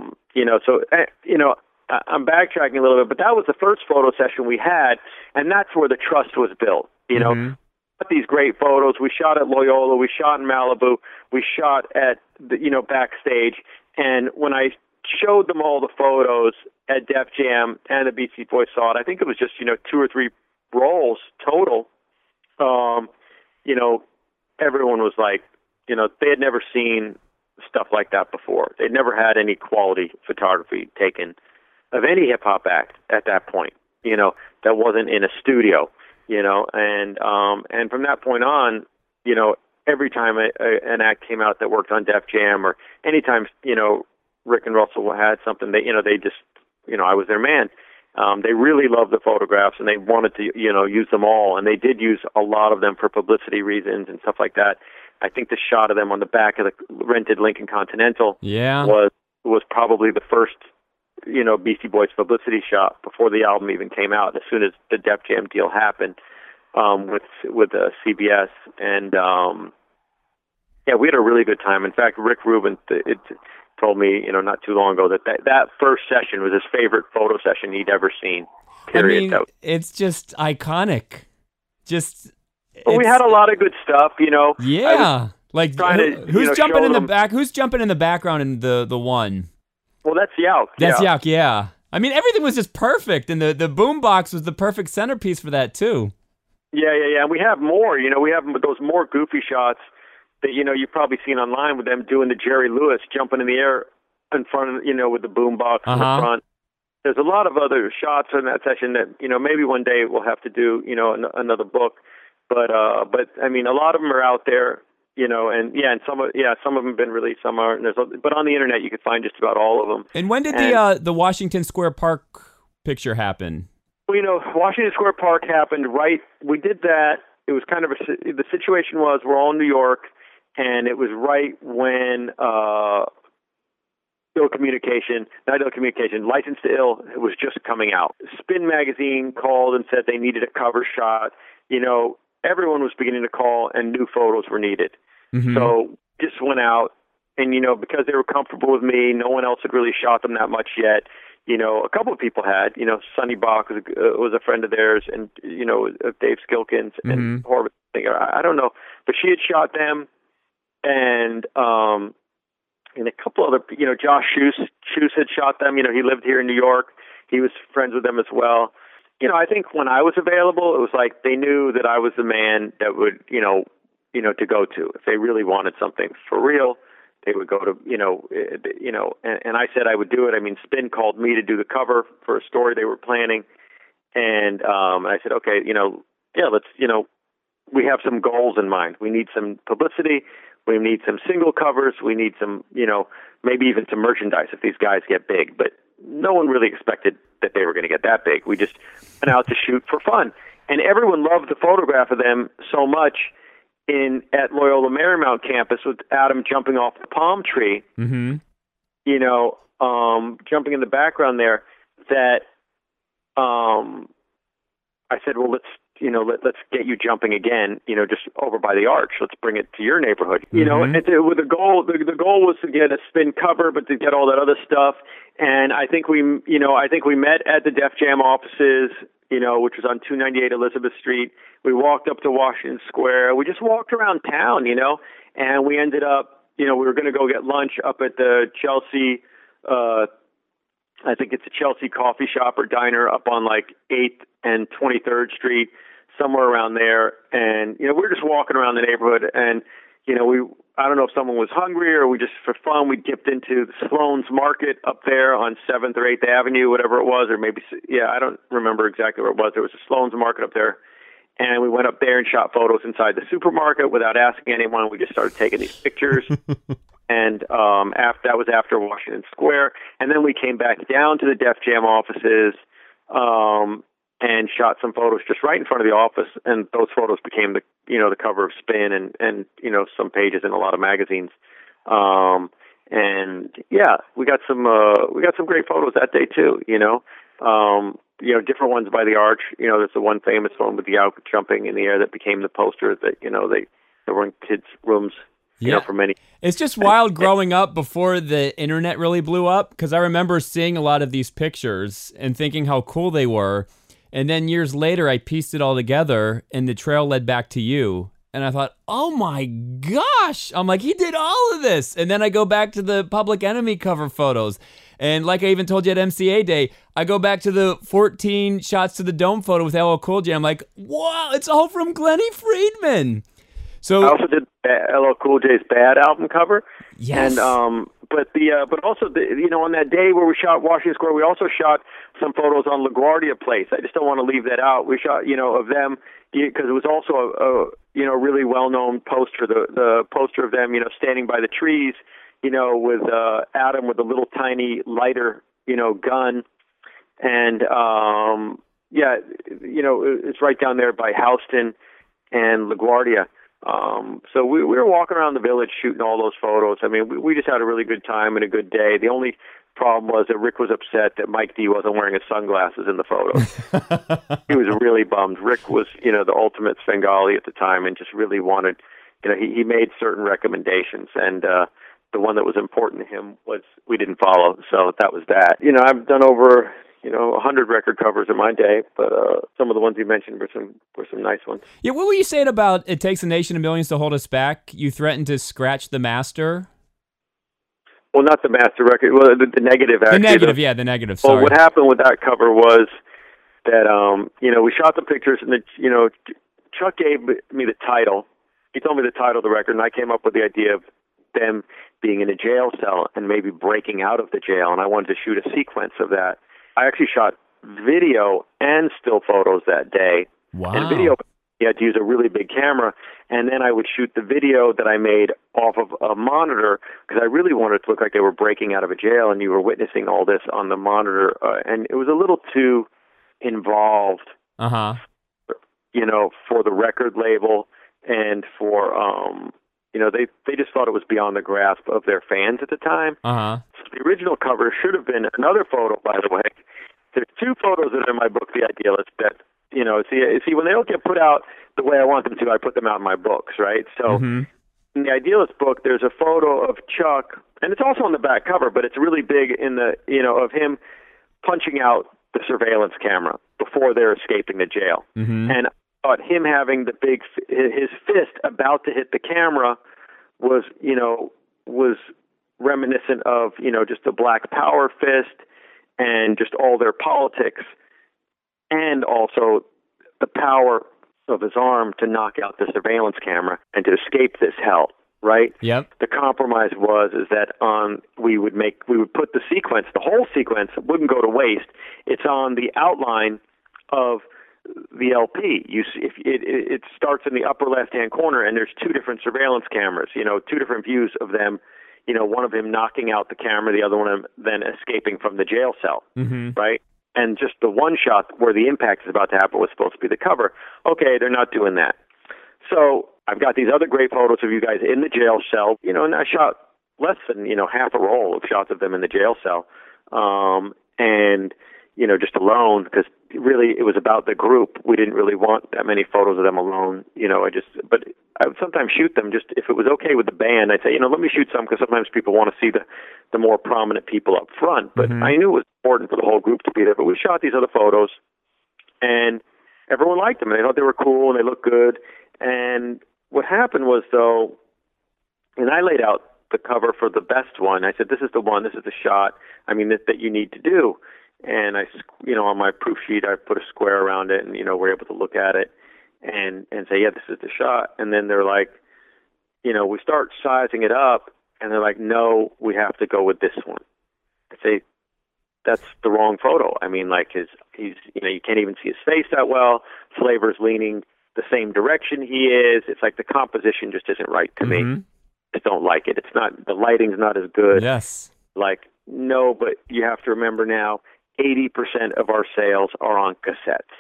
I'm backtracking a little bit, but that was the first photo session we had, and that's where the trust was built. These great photos. We shot at Loyola, we shot in Malibu, we shot at backstage. And when I showed them all the photos at Def Jam and the Beastie Boys saw it, I think it was just 2 or 3 rolls total. you know, everyone was like, you know, they had never seen stuff like that before. They'd never had any quality photography taken of any hip hop act at that point, you know, that wasn't in a studio, you know, and from that point on, you know, every time an act came out that worked on Def Jam, or anytime, you know, Rick and Russell had something, they just, you know, I was their man. They really loved the photographs, and they wanted to, you know, use them all, and they did use a lot of them for publicity reasons and stuff like that. I think the shot of them on the back of the rented Lincoln Continental was probably the first, you know, Beastie Boys publicity shot before the album even came out. As soon as the Def Jam deal happened with CBS, and yeah, we had a really good time. In fact, Rick Rubin told me, you know, not too long ago that first session was his favorite photo session he'd ever seen. Period. I mean, it's just iconic. But we had a lot of good stuff, you know. Yeah, like who's jumping in the back? Who's jumping in the background in the one? Well, that's Yauk. That's Yauk. Yeah. I mean, everything was just perfect, and the boombox was the perfect centerpiece for that too. Yeah. And we have more. You know, we have those more goofy shots that, you know, you've probably seen online with them doing the Jerry Lewis jumping in the air in front of, you know, with the boombox in the front. There's a lot of other shots in that session that, you know, maybe one day we'll have to do, you know, another book. But I mean, a lot of them are out there, you know, and some of them have been released, some aren't. But on the internet, you can find just about all of them. And when did the Washington Square Park picture happen? Well, you know, Washington Square Park happened we did that. It was kind of the situation was we're all in New York, and it was right when Not Ill Communication, License to Ill was just coming out. Spin magazine called and said they needed a cover shot. You know, everyone was beginning to call, and new photos were needed. Mm-hmm. So just went out, and, you know, because they were comfortable with me, no one else had really shot them that much yet. You know, a couple of people had. You know, Sonny Bach was a friend of theirs, and, you know, Dave Skilkins and Horvath. I don't know, but she had shot them, and a couple other. You know, Josh Schuss had shot them. You know, he lived here in New York. He was friends with them as well. You know, I think when I was available, it was like they knew that I was the man that would, you know, to go to. If they really wanted something for real, they would go to, and I said I would do it. I mean, Spin called me to do the cover for a story they were planning. And I said, okay, you know, yeah, let's, you know, we have some goals in mind. We need some publicity. We need some single covers. We need some, you know, maybe even some merchandise if these guys get big. But no one really expected that they were going to get that big. We just went out to shoot for fun. And everyone loved the photograph of them so much at Loyola Marymount campus with Adam jumping off the palm tree, you know, jumping in the background there, that I said, well, let's get you jumping again, you know, just over by the arch. Let's bring it to your neighborhood, you know, and with the goal was to get a Spin cover, but to get all that other stuff. And I think we met at the Def Jam offices, you know, which was on 298 Elizabeth Street. We walked up to Washington Square. We just walked around town, you know, and we ended up, you know, we were going to go get lunch up at the Chelsea, I think it's a Chelsea coffee shop or diner up on like 8th and 23rd Street, somewhere around there. And, you know, we were just walking around the neighborhood, and, you know, I don't know if someone was hungry or we just, for fun, we dipped into the Sloan's Market up there on 7th or 8th Avenue, whatever it was, or maybe, I don't remember exactly where it was. There was a Sloan's Market up there. And we went up there and shot photos inside the supermarket without asking anyone. We just started taking these pictures. And that was after Washington Square. And then we came back down to the Def Jam offices and shot some photos just right in front of the office. And those photos became the cover of Spin and you know, some pages in a lot of magazines. And yeah, we got some great photos that day too, you know. You know, different ones by the arch. You know, there's the one famous one with the Yauk jumping in the air that became the poster that, you know, they were in kids' rooms, you know, for many. It's just wild growing up before the internet really blew up, because I remember seeing a lot of these pictures and thinking how cool they were. And then years later, I pieced it all together, and the trail led back to you. And I thought, oh my gosh. I'm like, he did all of this. And then I go back to the Public Enemy cover photos. And like I even told you at MCA Day, I go back to the 14 shots to the dome photo with LL Cool J. I'm like, wow, it's all from Glennie Friedman. So I also did LL Cool J's Bad album cover. yes. And but also on that day where we shot Washington Square, we also shot some photos on LaGuardia Place. I just don't want to leave that out. We shot of them because it was also a really well known poster. The poster of them standing by the trees, with Adam with a little tiny lighter gun, and it's right down there by Houston and LaGuardia. So we were walking around the village shooting all those photos. I mean, we just had a really good time and a good day. The only problem was that Rick was upset that Mike D wasn't wearing his sunglasses in the photos. He was really bummed. Rick was, the ultimate Svengali at the time and just really wanted, he made certain recommendations, and the one that was important to him was we didn't follow. So that was that. I've done over 100 record covers in my day, but some of the ones you mentioned were some nice ones. Yeah, what were you saying about It Takes a Nation of Millions to Hold Us Back? You threatened to scratch the master? Well, not the master record. Well, the negative, actually. The negative, sorry. Well, what happened with that cover was that, we shot the pictures, and, Chuck gave me the title. He told me the title of the record, and I came up with the idea of them being in a jail cell and maybe breaking out of the jail, and I wanted to shoot a sequence of that. I actually shot video and still photos that day. Wow. And video, you had to use a really big camera, and then I would shoot the video that I made off of a monitor because I really wanted it to look like they were breaking out of a jail, and you were witnessing all this on the monitor, and it was a little too involved, for the record label and for, they just thought it was beyond the grasp of their fans at the time. So the original cover should have been another photo, by the way. There's two photos that are in my book, The Idealist, that, see, when they don't get put out the way I want them to, I put them out in my books, right? So in the Idealist book, there's a photo of Chuck, and it's also on the back cover, but it's really big in the, of him punching out the surveillance camera before they're escaping the jail. And I thought him having his fist about to hit the camera was reminiscent of, just the Black Power fist and just all their politics, and also the power of his arm to knock out the surveillance camera and to escape this hell, right? Yep. The compromise was that we would put the sequence, the whole sequence wouldn't go to waste. It's on the outline of the LP. You see, it starts in the upper left-hand corner, and there's two different surveillance cameras, two different views of them, one of him knocking out the camera, the other one of them then escaping from the jail cell, right? And just the one shot where the impact is about to happen was supposed to be the cover. Okay, they're not doing that. So I've got these other great photos of you guys in the jail cell, and I shot less than, half a roll of shots of them in the jail cell. And, just alone, because really it was about the group. We didn't really want that many photos of them alone, but I would sometimes shoot them just if it was okay with the band. I'd say, let me shoot some, because sometimes people want to see the more prominent people up front. But I knew it was important for the whole group to be there. But we shot these other photos, and everyone liked them. And they thought they were cool, and they looked good. And what happened was, though, and I laid out the cover for the best one. I said, this is the one, this is the shot, that you need to do. And I, on my proof sheet, I put a square around it, and, we're able to look at it and say, yeah, this is the shot. And then they're like, we start sizing it up, and they're like, no, we have to go with this one. I say, that's the wrong photo. He's you can't even see his face that well. Flavor's leaning the same direction he is. It's like the composition just isn't right to me. I just don't like it. It's not, the lighting's not as good. Yes. No, but you have to remember now, 80% of our sales are on cassettes.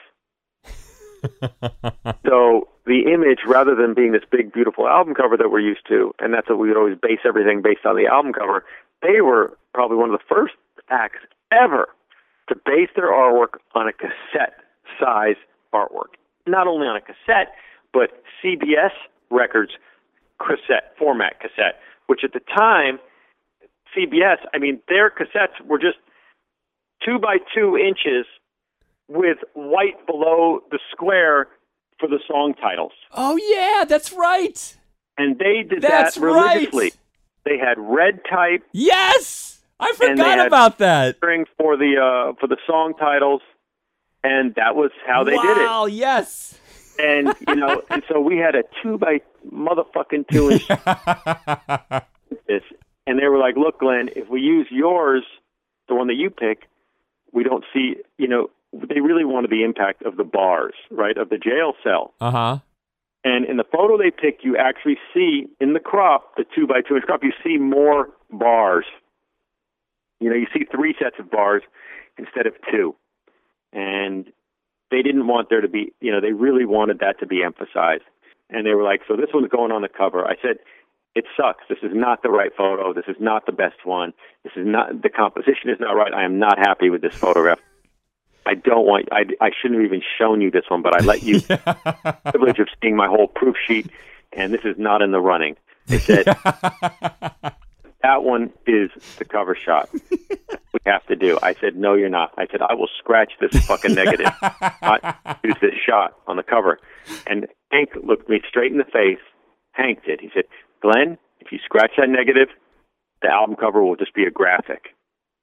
So the image, rather than being this big, beautiful album cover that we're used to, and that's what we would always base everything based on the album cover, they were probably one of the first acts ever to base their artwork on a cassette-size artwork. Not only on a cassette, but CBS Records cassette, format cassette, which at the time, CBS, their cassettes were just 2 by 2 inches with white below the square for the song titles. Oh, yeah, that's right. And they did That's that religiously. right. They had red type Yes, I And they forgot had- about that. for the song titles, and that was how they did it. Wow, yes. And and so we had a 2 by motherfucking 2-inch this, and they were like, "Look, Glenn, if we use yours, the one that you pick, we don't see." They really wanted the impact of the bars, right, of the jail cell. Uh-huh. And in the photo they picked, you actually see in the crop, the 2 by 2-inch crop, you see more bars. You see 3 sets of bars instead of 2. And they didn't want there to be, they really wanted that to be emphasized. And they were like, so this one's going on the cover. I said, it sucks. This is not the right photo. This is not the best one. This is not, the composition is not right. I am not happy with this photograph. I shouldn't have even shown you this one, but I let you the privilege of seeing my whole proof sheet, and this is not in the running. They said, that one is the cover shot. We have to do. I said, no, you're not. I said, I will scratch this fucking negative. Not use this shot on the cover. And Hank looked me straight in the face. Hank did. He said, Glenn, if you scratch that negative, the album cover will just be a graphic.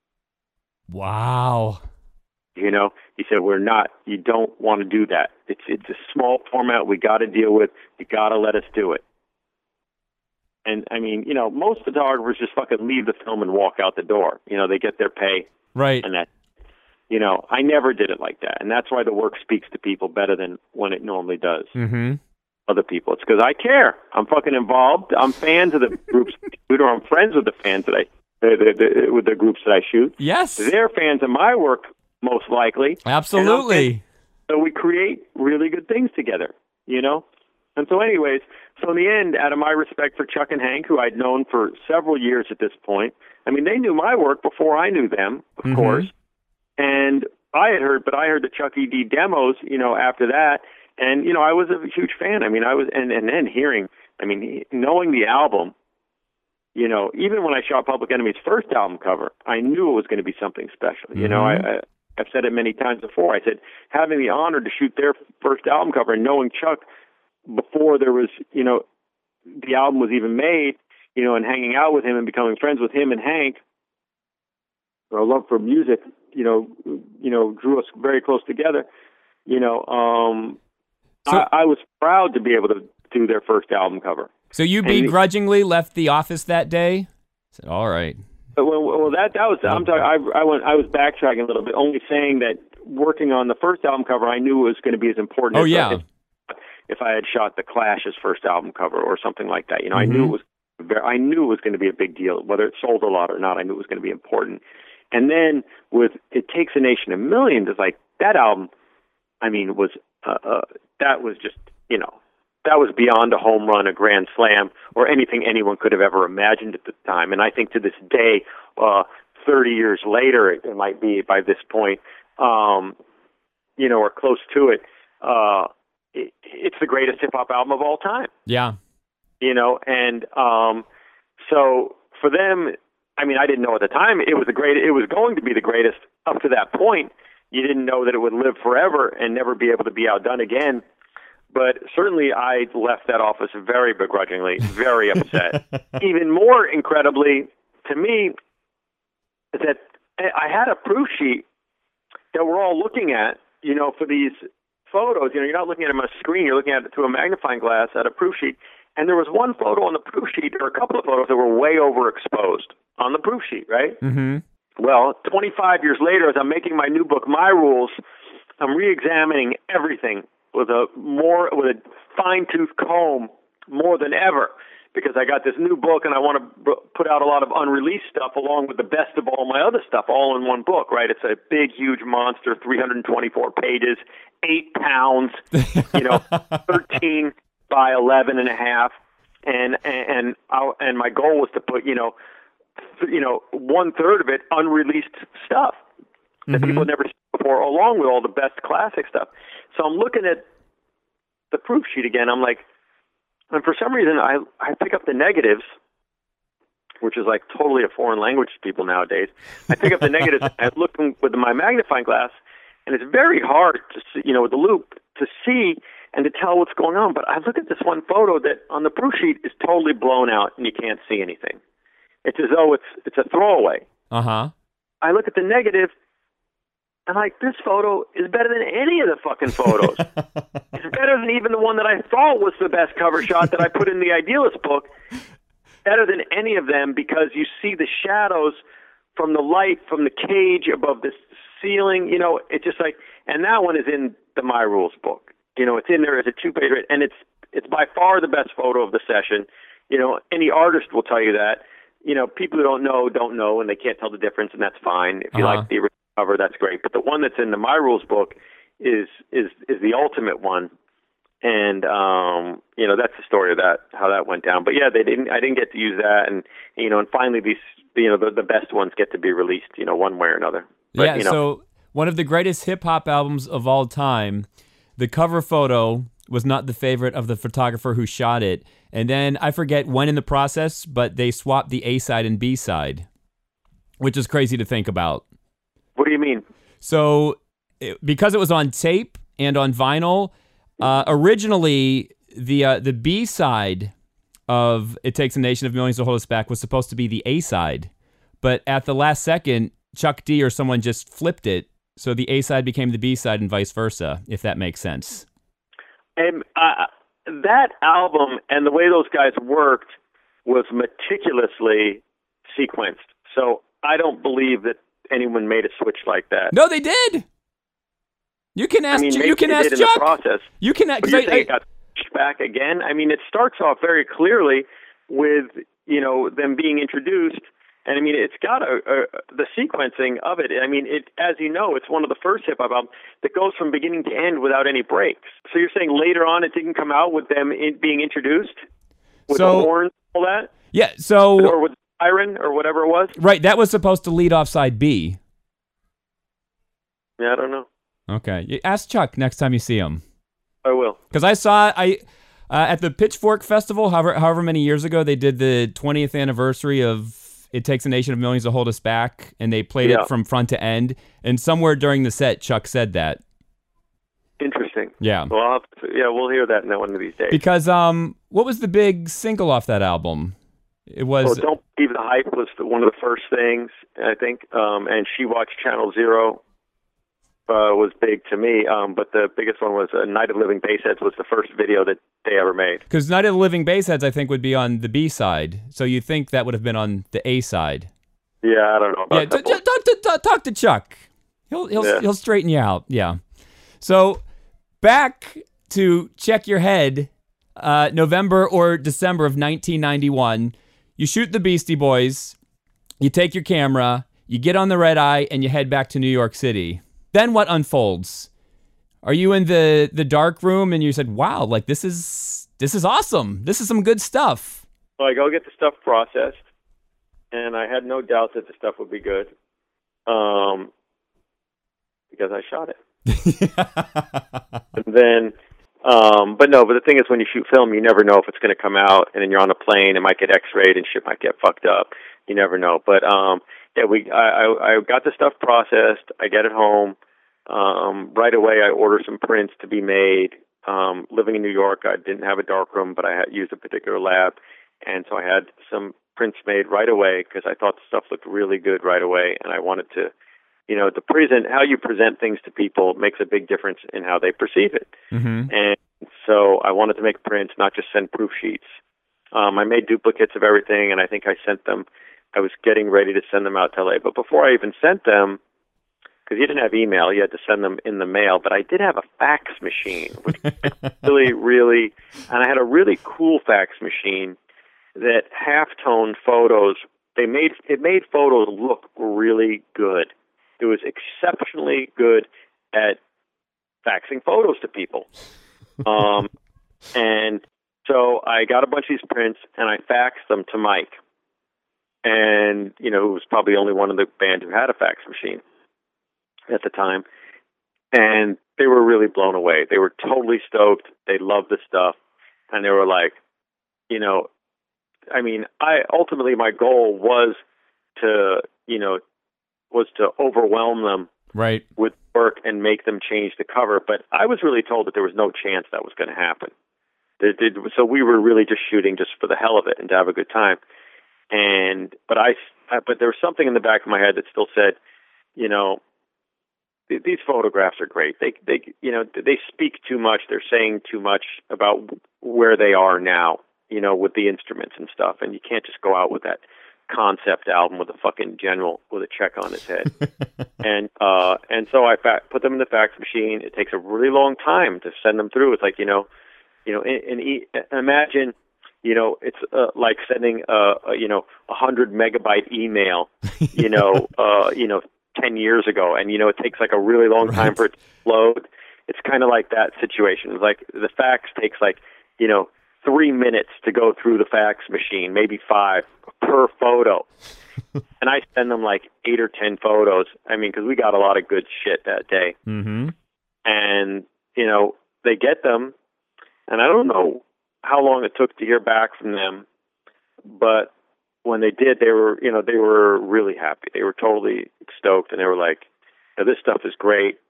Wow. He said, you don't want to do that. It's a small format we got to deal with. You got to let us do it. And I mean, most photographers just fucking leave the film and walk out the door. They get their pay. Right. And that, I never did it like that. And that's why the work speaks to people better than when it normally does. Mm-hmm. Other people. It's because I care. I'm fucking involved. I'm fans of the groups I shoot, or I'm friends with the fans with the groups that I shoot. Yes. They're fans of my work, most likely. Absolutely. So we create really good things together, And so anyways, so in the end, out of my respect for Chuck and Hank, who I'd known for several years at this point, I mean, they knew my work before I knew them, of course. And I heard the Chuck E.D. demos, after that. And, I was a huge fan. I mean, I was, and then knowing the album, even when I shot Public Enemy's first album cover, I knew it was going to be something special. I've said it many times before. I said, having the honor to shoot their first album cover and knowing Chuck before there was, the album was even made, and hanging out with him and becoming friends with him and Hank, our love for music, drew us very close together. I was proud to be able to do their first album cover. So you begrudgingly left the office that day? I said, all right. Well, that was. I'm talking. I was backtracking a little bit, only saying that working on the first album cover, I knew it was going to be as important. Oh, yeah. If I had shot the Clash's first album cover or something like that, I knew it was. I knew it was going to be a big deal, whether it sold a lot or not. I knew it was going to be important. And then with "It Takes a Nation of Millions," it's like that album. I mean, was that was just that was beyond a home run, a grand slam, or anything anyone could have ever imagined at the time. And I think to this day, 30 years later, it might be by this point, or close to it, it's the greatest hip-hop album of all time. Yeah. And so for them, I mean, I didn't know at the time it was going to be the greatest up to that point. You didn't know that it would live forever and never be able to be outdone again. But certainly I left that office very begrudgingly, very upset. Even more incredibly, to me, is that I had a proof sheet that we're all looking at, for these photos. You're not looking at them on a screen. You're looking at it through a magnifying glass at a proof sheet. And there was one photo on the proof sheet, or a couple of photos that were way overexposed on the proof sheet, right? Mm-hmm. Well, 25 years later, as I'm making my new book, My Rules, I'm re-examining everything with a fine-tooth comb more than ever, because I got this new book and I want to put out a lot of unreleased stuff along with the best of all my other stuff all in one book, right? It's a big, huge monster, 324 pages, 8 pounds, 13 by 11 and a half. And my goal was to put, 1/3 of it unreleased stuff that people had never seen before, along with all the best classic stuff. So I'm looking at the proof sheet again. I'm like, and for some reason, I pick up the negatives, which is like totally a foreign language to people nowadays. I pick up the negatives and I look with my magnifying glass, and it's very hard to see, with the loop, to see and to tell what's going on. But I look at this one photo that on the proof sheet is totally blown out and you can't see anything. It's as though it's a throwaway. Uh-huh. I look at the negative, and like, this photo is better than any of the fucking photos. It's better than even the one that I thought was the best cover shot that I put in the Idealist book. Better than any of them, because you see the shadows from the light from the cage above the ceiling. You know, it's just like, and that one is in the My Rules book. You know, it's in there as a 2-page, and it's by far the best photo of the session. You know, any artist will tell you that. You know, people who don't know, and they can't tell the difference, and that's fine. If you like the original cover, that's great. But the one that's in the My Rules book is the ultimate one. And you know, that's the story of that, how that went down. But yeah, I didn't get to use that, and you know, and finally these, you know, the best ones get to be released, you know, one way or another. But, yeah, you know, so one of the greatest hip-hop albums of all time, the cover photo was not the favorite of the photographer who shot it. And then I forget when in the process, but they swapped the A-side and B-side, which is crazy to think about. What do you mean? So because it was on tape and on vinyl, originally the B-side of It Takes a Nation of Millions to Hold Us Back was supposed to be the A-side. But at the last second, Chuck D or someone just flipped it, so the A-side became the B-side and vice versa, if that makes sense. And that album and the way those guys worked was meticulously sequenced. So I don't believe that anyone made a switch like that. No, they did. You can ask. I mean, maybe you can they ask did in Chuck. the process. You can ask. But you're saying it got switched back again? I mean, it starts off very clearly with, you know, them being introduced. And I mean, it's got the sequencing of it. I mean, as you know, it's one of the first hip hop albums that goes from beginning to end without any breaks. So you're saying later on it didn't come out with them being introduced with the horns, all that? Yeah. So or with siren or whatever it was. Right. That was supposed to lead off side B. Yeah, I don't know. Okay. You ask Chuck next time you see him. I will. Because I saw at the Pitchfork Festival, however many years ago, they did the 20th anniversary of It Takes a Nation of Millions to Hold Us Back, and they played it from front to end. And somewhere during the set, Chuck said that. Interesting. Yeah. Well, we'll hear that in one of these days. Because what was the big single off that album? It was. Well, Don't Believe the Hype was one of the first things, I think. And She Watched Channel Zero was big to me. But the biggest one was Night of Living Bassheads was the first video that they ever made. Because Night of the Living Bassheads, I think, would be on the B side. So you think that would have been on the A side? Yeah, I don't know about that. Talk to Chuck. He'll straighten you out. Yeah. So back to Check Your Head, November or December of 1991. You shoot the Beastie Boys. You take your camera. You get on the red eye, and you head back to New York City. Then what unfolds? Are you in the dark room and you said, wow, like this is awesome. This is some good stuff. So I go get the stuff processed, and I had no doubt that the stuff would be good because I shot it. And then, but the thing is, when you shoot film, you never know if it's going to come out, and then you're on a plane, it might get x-rayed and shit might get fucked up. You never know. But I got the stuff processed. I get it home. Right away, I order some prints to be made. Living in New York, I didn't have a darkroom, but I had used a particular lab, and so I had some prints made right away because I thought the stuff looked really good right away, and I wanted to, how you present things to people makes a big difference in how they perceive it. Mm-hmm. And so I wanted to make prints, not just send proof sheets. I made duplicates of everything, and I think I sent them. I was getting ready to send them out to LA, but before I even sent them, because you didn't have email, you had to send them in the mail, but I did have a fax machine, which really, and I had a really cool fax machine that halftone photos, it made photos look really good. It was exceptionally good at faxing photos to people. And so I got a bunch of these prints and I faxed them to Mike. And, who was probably the only one in the band who had a fax machine at the time. And they were really blown away. They were totally stoked. They loved the stuff. And they were like, ultimately my goal was to overwhelm them Right. with work and make them change the cover. But I was really told that there was no chance that was going to happen. So we were really just shooting just for the hell of it and to have a good time. But there was something in the back of my head that still said, these photographs are great. They speak too much. They're saying too much about where they are now, with the instruments and stuff. And you can't just go out with that concept album with a fucking general with a check on his head. and so I put them in the fax machine. It takes a really long time to send them through. It's like, imagine, it's like sending a 100 megabyte email, 10 years ago, and it takes like a really long time for it to load. It's kind of like that situation. It's like the fax takes 3 minutes to go through the fax machine, maybe 5 per photo. And I send them like 8 or 10 photos. I mean, because we got a lot of good shit that day. Mm-hmm. And they get them, and I don't know how long it took to hear back from them, but when they did, they were really happy. They were totally stoked, and they were like, "This stuff is great."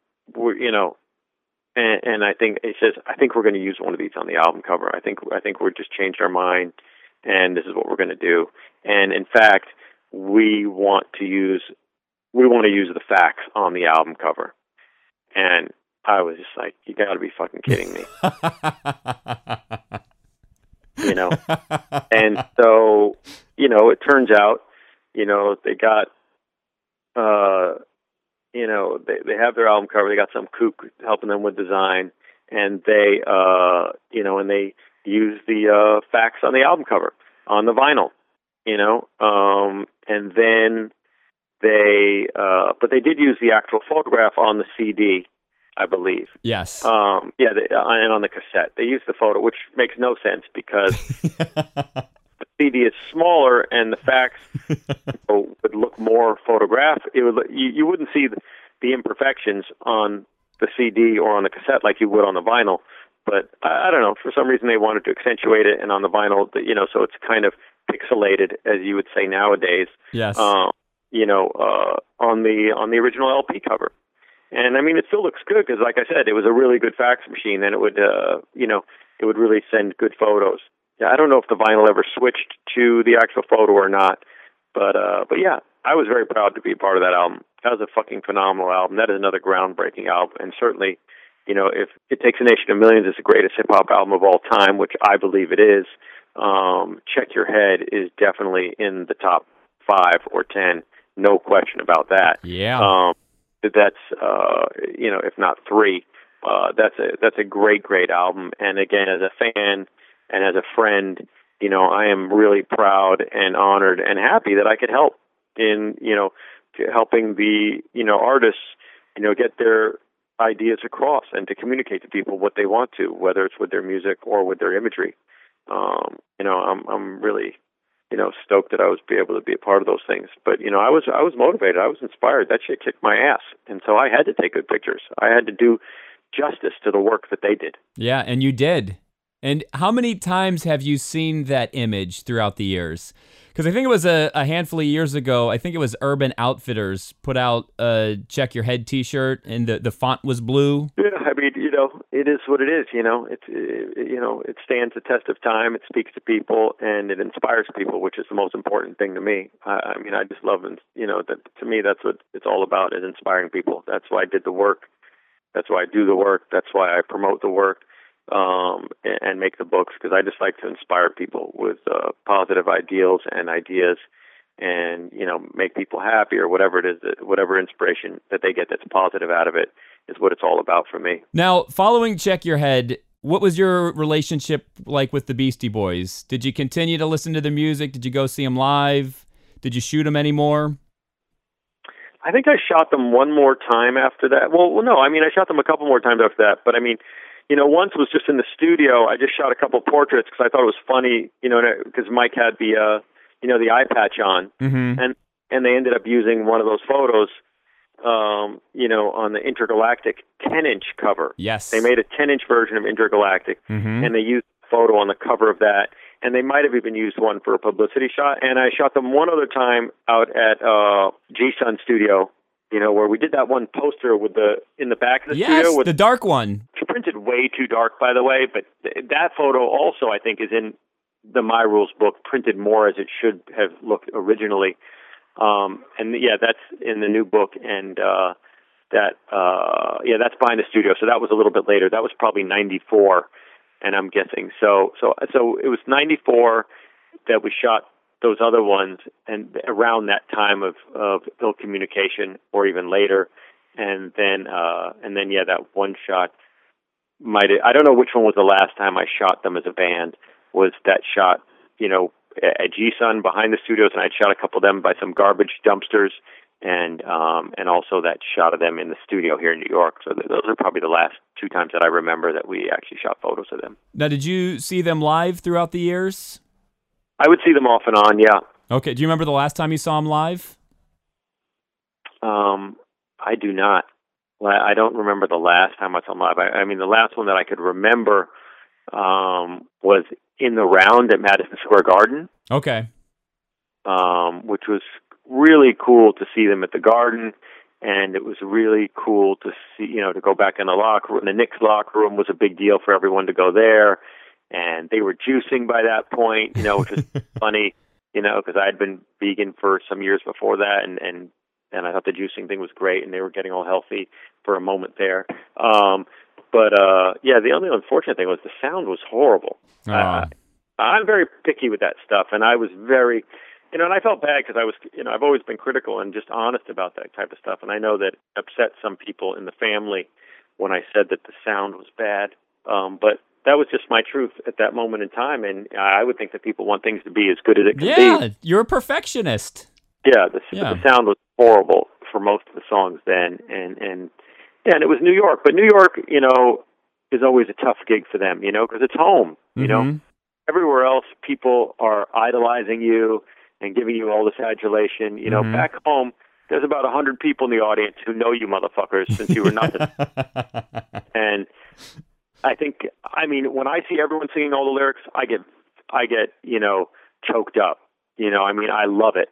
And I think it says, "I think we're going to use one of these on the album cover. I think we're just changed our mind, and this is what we're going to do." And in fact, we want to use the fax on the album cover. And I was just like, "You got to be fucking kidding me." And so, it turns out, they got, they have their album cover. They got some kook helping them with design, and they, and they use the fax on the album cover, on the vinyl, and then but they did use the actual photograph on the CD, I believe. Yes. And on the cassette. They used the photo, which makes no sense because the CD is smaller and the fax would look more photographed. You wouldn't see the imperfections on the CD or on the cassette like you would on the vinyl. But I don't know, for some reason they wanted to accentuate it, and on the vinyl, so it's kind of pixelated, as you would say nowadays. Yes. On the original LP cover. And I mean, it still looks good because, like I said, it was a really good fax machine, and it would, it would really send good photos. Yeah, I don't know if the vinyl ever switched to the actual photo or not, but yeah, I was very proud to be a part of that album. That was a fucking phenomenal album. That is another groundbreaking album, and certainly, if It Takes a Nation of Millions is the greatest hip hop album of all time, which I believe it is, Check Your Head is definitely in the top 5 or 10, no question about that. Yeah. That's if not 3, that's a great album. And again, as a fan and as a friend, I am really proud and honored and happy that I could help in helping the artists get their ideas across and to communicate to people what they want to, whether it's with their music or with their imagery. I'm really stoked that I was able to be a part of those things. But, I was motivated. I was inspired. That shit kicked my ass. And so I had to take good pictures. I had to do justice to the work that they did. Yeah, and you did. And how many times have you seen that image throughout the years? Because I think it was a handful of years ago, I think it was Urban Outfitters put out a Check Your Head t-shirt, and the font was blue. Yeah, I mean, it is what it is, it stands the test of time, it speaks to people, and it inspires people, which is the most important thing to me. I just love, that to me, that's what it's all about, is inspiring people. That's why I did the work. That's why I do the work. That's why I promote the work. And make the books, because I just like to inspire people with positive ideals and ideas, and make people happy, or whatever it is, whatever inspiration that they get that's positive out of it is what it's all about for me. Now, following Check Your Head, what was your relationship like with the Beastie Boys? Did you continue to listen to their music? Did you go see them live? Did you shoot them anymore? I think I shot them one more time after that. Well, no, I shot them a couple more times after that, but once was just in the studio. I just shot a couple portraits because I thought it was funny, because Mike had the eye patch on, mm-hmm. and they ended up using one of those photos, on the Intergalactic 10-inch cover. Yes. They made a 10-inch version of Intergalactic, mm-hmm. and they used the photo on the cover of that, and they might have even used one for a publicity shot. And I shot them one other time out at G-Sun Studio where we did that one poster with in the back of the Yes, studio. the dark one. It's printed way too dark, by the way, but that photo also, I think, is in the My Rules book, printed more as it should have looked originally. That's in the new book, and that's behind the studio. So that was a little bit later. That was probably 94, and I'm guessing. So it was 94 that we shot those other ones, and around that time of ill communication, or even later, and then that one shot I don't know which one was the last time I shot them as a band. Was that shot, at G-Sun behind the studios, and I'd shot a couple of them by some garbage dumpsters, and also that shot of them in the studio here in New York. So those are probably the last two times that I remember that we actually shot photos of them. Now, did you see them live throughout the years? I would see them off and on, yeah. Okay. Do you remember the last time you saw them live? I do not. I don't remember the last time I saw them live. I mean, the last one that I could remember was in the Round at Madison Square Garden. Okay. Which was really cool to see them at the Garden, and it was really cool to see, to go back in the locker room. The Knicks locker room was a big deal for everyone to go there, and they were juicing by that point, which was funny, because I had been vegan for some years before that, and I thought the juicing thing was great, and they were getting all healthy for a moment there. The only unfortunate thing was the sound was horrible. I'm very picky with that stuff, and I was very, and I felt bad because I was, I've always been critical and just honest about that type of stuff, and I know that it upset some people in the family when I said that the sound was bad, but that was just my truth at that moment in time, and I would think that people want things to be as good as it can be. Yeah, you're a perfectionist. Yeah, the sound was horrible for most of the songs then, and it was New York, but New York, is always a tough gig for them, because it's home, Everywhere else, people are idolizing you and giving you all this adulation. Back home, there's about 100 people in the audience who know you motherfuckers since you were nothing. And I think, when I see everyone singing all the lyrics, I get choked up. I love it.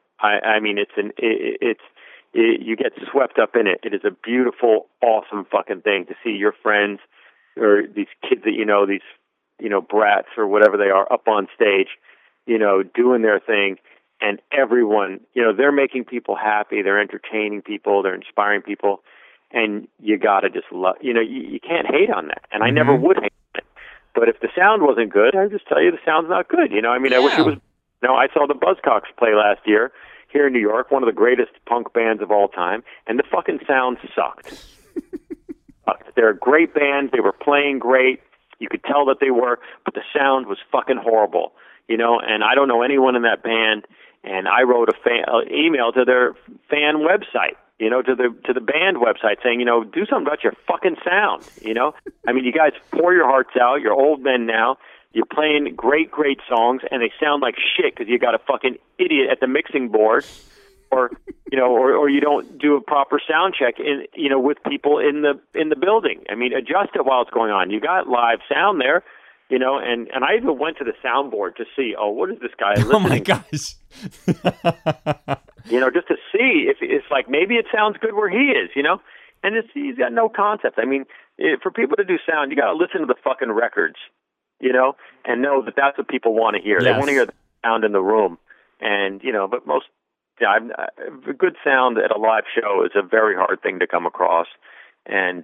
You get swept up in it. It is a beautiful, awesome fucking thing to see your friends or these kids that these brats or whatever they are up on stage, doing their thing, and everyone, they're making people happy, they're entertaining people, they're inspiring people, and you gotta just love, you can't hate on that, and I never would hate on it. But if the sound wasn't good, I'd just tell you the sound's not good. I wish it was. I saw the Buzzcocks play last year here in New York, one of the greatest punk bands of all time, and the fucking sound sucked. They're a great band. They were playing great. You could tell that they were, but the sound was fucking horrible, and I don't know anyone in that band, and I wrote an email to their fan website, to the band website saying, do something about your fucking sound, you guys pour your hearts out. You're old men now. You're playing great, great songs, and they sound like shit because you got a fucking idiot at the mixing board, or you don't do a proper sound check with people in the building. Adjust it while it's going on. You got live sound there, and I even went to the soundboard to see, what is this guy listening? Oh my gosh. Just to see if it's like maybe it sounds good where he is, and he's got no concept. For people to do sound, you got to listen to the fucking records, and know that that's what people want to hear. Yes. They want to hear the sound in the room, and but most. A good sound at a live show is a very hard thing to come across, and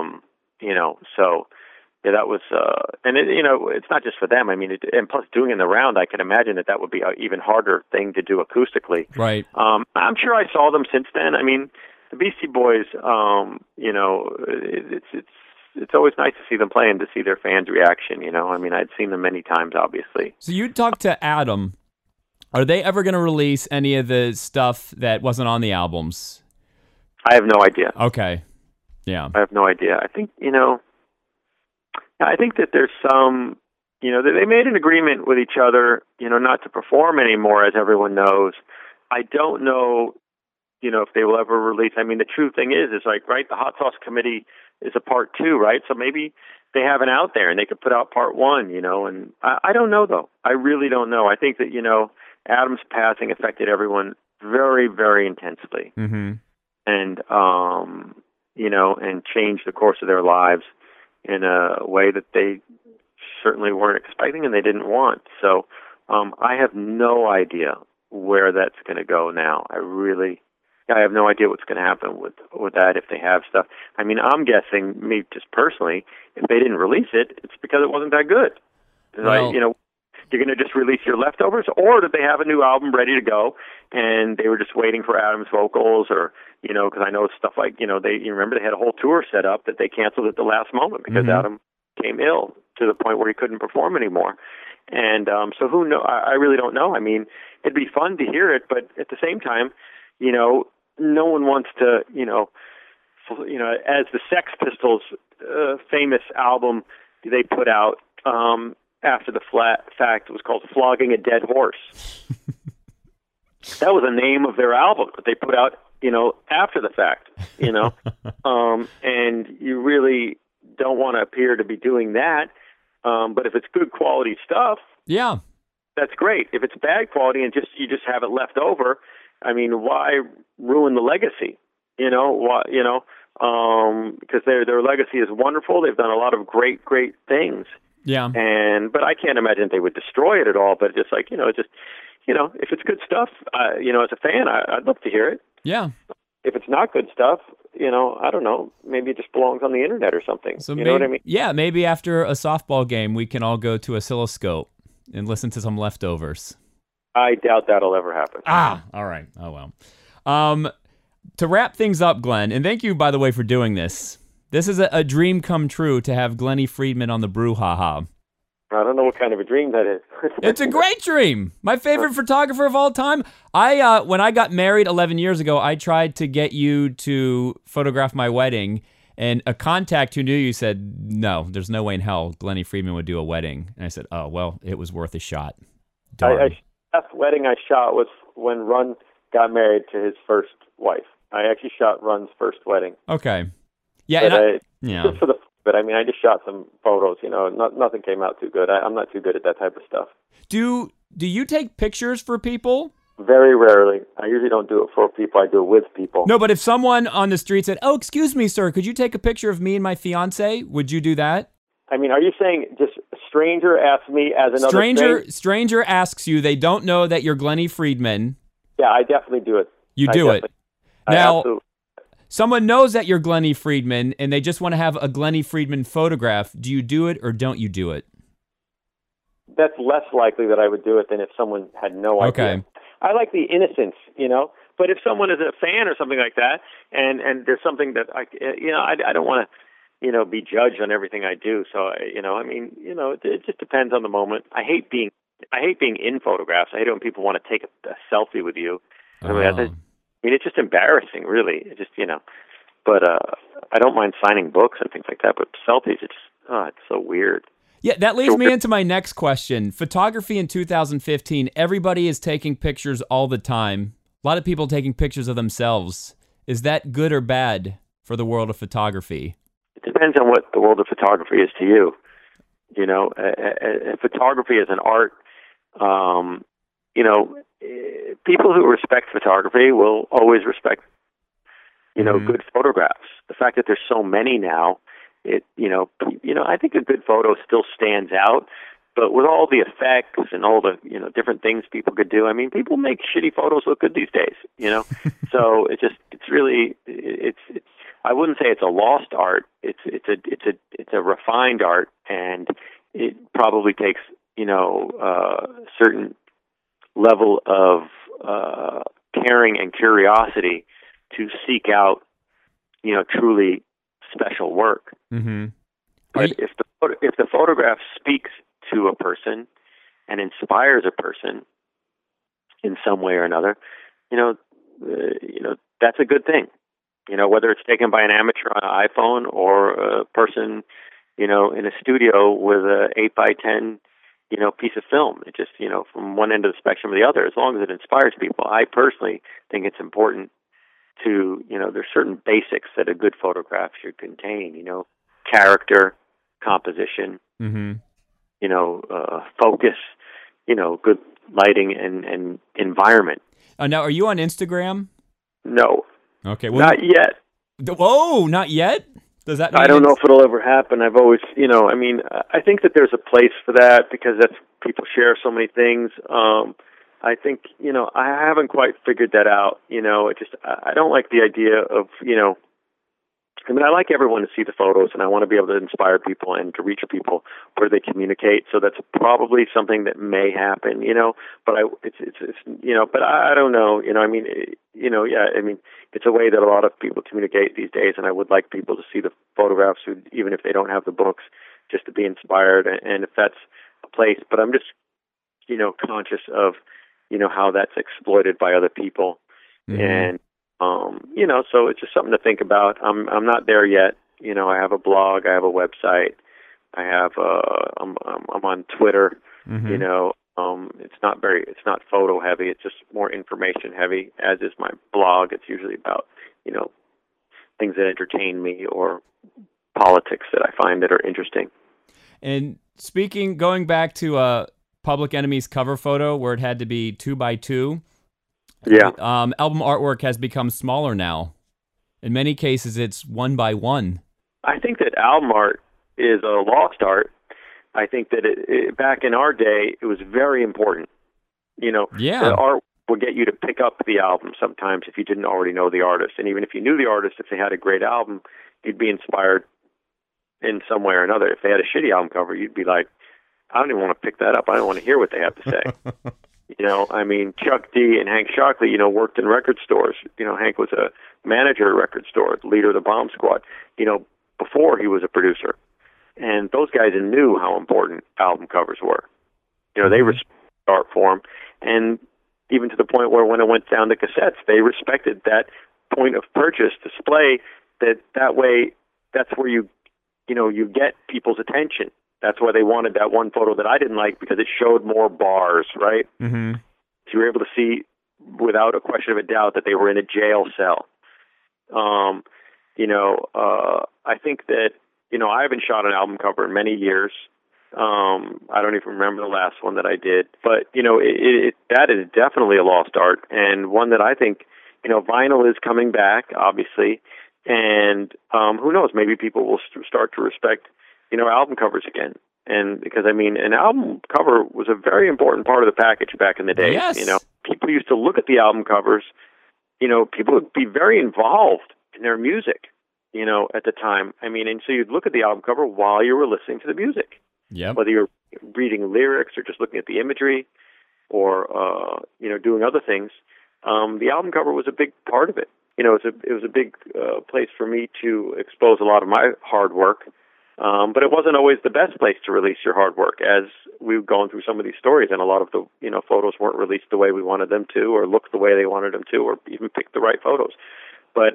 that was, and it's not just for them. And plus doing in the Round, I can imagine that would be an even harder thing to do acoustically. Right. I'm sure I saw them since then. The Beastie Boys, it's always nice to see them play and to see their fans' reaction. I'd seen them many times, obviously. So you talked to Adam. Are they ever going to release any of the stuff that wasn't on the albums? I have no idea. Okay. Yeah. I have no idea. I think, I think that there's some, they made an agreement with each other, not to perform anymore, as everyone knows. I don't know, if they will ever release. The true thing is right, the Hot Sauce Committee is a part 2, right? So maybe they have it out there and they could put out part 1, and I don't know, though. I really don't know. I think that, Adam's passing affected everyone very, very intensely. Mm-hmm. and and change the course of their lives in a way that they certainly weren't expecting and they didn't want. So I have no idea where that's going to go now. I have no idea what's going to happen with that if they have stuff. I mean, I'm guessing, me just personally, if they didn't release it, it's because it wasn't that good. Well, You're going to just release your leftovers, or did they have a new album ready to go and they were just waiting for Adam's vocals, or because I know stuff like you remember they had a whole tour set up that they canceled at the last moment because Adam came ill to the point where he couldn't perform anymore. And so who know? I really don't know. I mean, it'd be fun to hear it, but at the same time, no one wants to, as the Sex Pistols' famous album they put out after the fact, it was called "Flogging a Dead Horse." That was the name of their album that they put out, after the fact, and you really don't want to appear to be doing that. But if it's good quality stuff, yeah, that's great. If it's bad quality and you just have it left over, I mean, why ruin the legacy? Because their legacy is wonderful. They've done a lot of great things. Yeah. But I can't imagine they would destroy it at all. But just like if it's good stuff, as a fan, I'd love to hear it. Yeah. If it's not good stuff, I don't know. Maybe it just belongs on the internet or something. So know what I mean? Yeah, maybe after a softball game, we can all go to Oscilloscope and listen to some leftovers. I doubt that'll ever happen. All right. Oh, well. To wrap things up, Glenn, and thank you, by the way, for doing this. This is a dream come true to have Glennie Friedman on the Brouhaha. I don't know what kind of a dream that is. It's a great dream. My favorite photographer of all time. When I got married 11 years ago, I tried to get you to photograph my wedding, and a contact who knew you said, no, there's no way in hell Glennie Friedman would do a wedding. And I said, oh, well, it was worth a shot. Darn. Last wedding I shot was when Run got married to his first wife. I actually shot Run's first wedding. Okay. Yeah. Just for the. But I mean, I just shot some photos. Nothing came out too good. I'm not too good at that type of stuff. Do you take pictures for people? Very rarely. I usually don't do it for people. I do it with people. No, but if someone on the street said, "Oh, excuse me, sir, could you take a picture of me and my fiance?" Would you do that? I mean, are you saying just a stranger asks me as another stranger asks you? They don't know that you're Glennie Friedman. Yeah, I definitely do it. You do it. Now, absolutely. Someone knows that you're Glennie Friedman, and they just want to have a Glennie Friedman photograph. Do you do it or don't you do it? That's less likely that I would do it than if someone had no idea. Okay. I like the innocence, But if someone is a fan or something like that, and there's something that I don't want to, be judged on everything I do. So it just depends on the moment. I hate being in photographs. I hate it when people want to take a selfie with you. I mean, it's just embarrassing, really. It just, But I don't mind signing books and things like that. But selfies, it's so weird. Yeah, that leads me into my next question. Photography in 2015, everybody is taking pictures all the time. A lot of people taking pictures of themselves. Is that good or bad for the world of photography? It depends on what the world of photography is to you. Photography is an art. People who respect photography will always respect, good photographs. The fact that there's so many now, I think a good photo still stands out. But with all the effects and all the, different things people could do, I mean, people make shitty photos look good these days, So it's really, I wouldn't say it's a lost art. It's a refined art, and it probably takes, certain level of caring and curiosity to seek out, truly special work. Mm-hmm. But if the photograph speaks to a person and inspires a person in some way or another, that's a good thing. Whether it's taken by an amateur on an iPhone or a person, in a studio with a 8x10, piece of film. It just, from one end of the spectrum to the other, as long as it inspires people. I personally think it's important to, there's certain basics that a good photograph should contain, character, composition, mm-hmm. Focus, good lighting and environment. Now, are you on Instagram? No. Okay. Well, Not yet. Whoa, not yet? Does that mean I don't know if it'll ever happen. I've always, I mean, I think that there's a place for that because that's people share so many things. I think, I haven't quite figured that out. I don't like the idea of, I like everyone to see the photos, and I want to be able to inspire people and to reach people where they communicate. So that's probably something that may happen, but but I don't know, it's a way that a lot of people communicate these days, and I would like people to see the photographs, even if they don't have the books, just to be inspired. And if that's a place, but I'm just, conscious of, how that's exploited by other people. Mm-hmm. And, so it's just something to think about. I'm not there yet. I have a blog, I have a website, I have, I'm on Twitter, Mm-hmm. it's not photo heavy. It's just more information heavy, as is my blog. It's usually about, things that entertain me or politics that I find that are interesting. And going back to Public Enemy's cover photo where it had to be 2x2. Yeah. Album artwork has become smaller now. In many cases, it's 1x1. I think that album art is a lost art. I think that back in our day, it was very important. Yeah. The art would get you to pick up the album sometimes if you didn't already know the artist. And even if you knew the artist, if they had a great album, you'd be inspired in some way or another. If they had a shitty album cover, you'd be like, I don't even want to pick that up. I don't want to hear what they have to say. Chuck D and Hank Shockley, worked in record stores. Hank was a manager at a record store, leader of the Bomb Squad, before he was a producer. And those guys knew how important album covers were. They respected art form. And even to the point where when it went down to cassettes, they respected that point of purchase display, that way, that's where you get people's attention. That's why they wanted that one photo that I didn't like, because it showed more bars, right? Mm-hmm. So you were able to see, without a question of a doubt, that they were in a jail cell. I think that, I haven't shot an album cover in many years. I don't even remember the last one that I did. But, that is definitely a lost art, and one that I think, vinyl is coming back, obviously. And who knows, maybe people will start to respect album covers again. And because, an album cover was a very important part of the package back in the day. Yes. People used to look at the album covers, people would be very involved in their music, at the time. And so you'd look at the album cover while you were listening to the music. Yep. Whether you're reading lyrics or just looking at the imagery or, doing other things. The album cover was a big part of it. It was a big place for me to expose a lot of my hard work. But it wasn't always the best place to release your hard work, as we've gone through some of these stories, and a lot of the photos weren't released the way we wanted them to, or looked the way they wanted them to, or even picked the right photos. But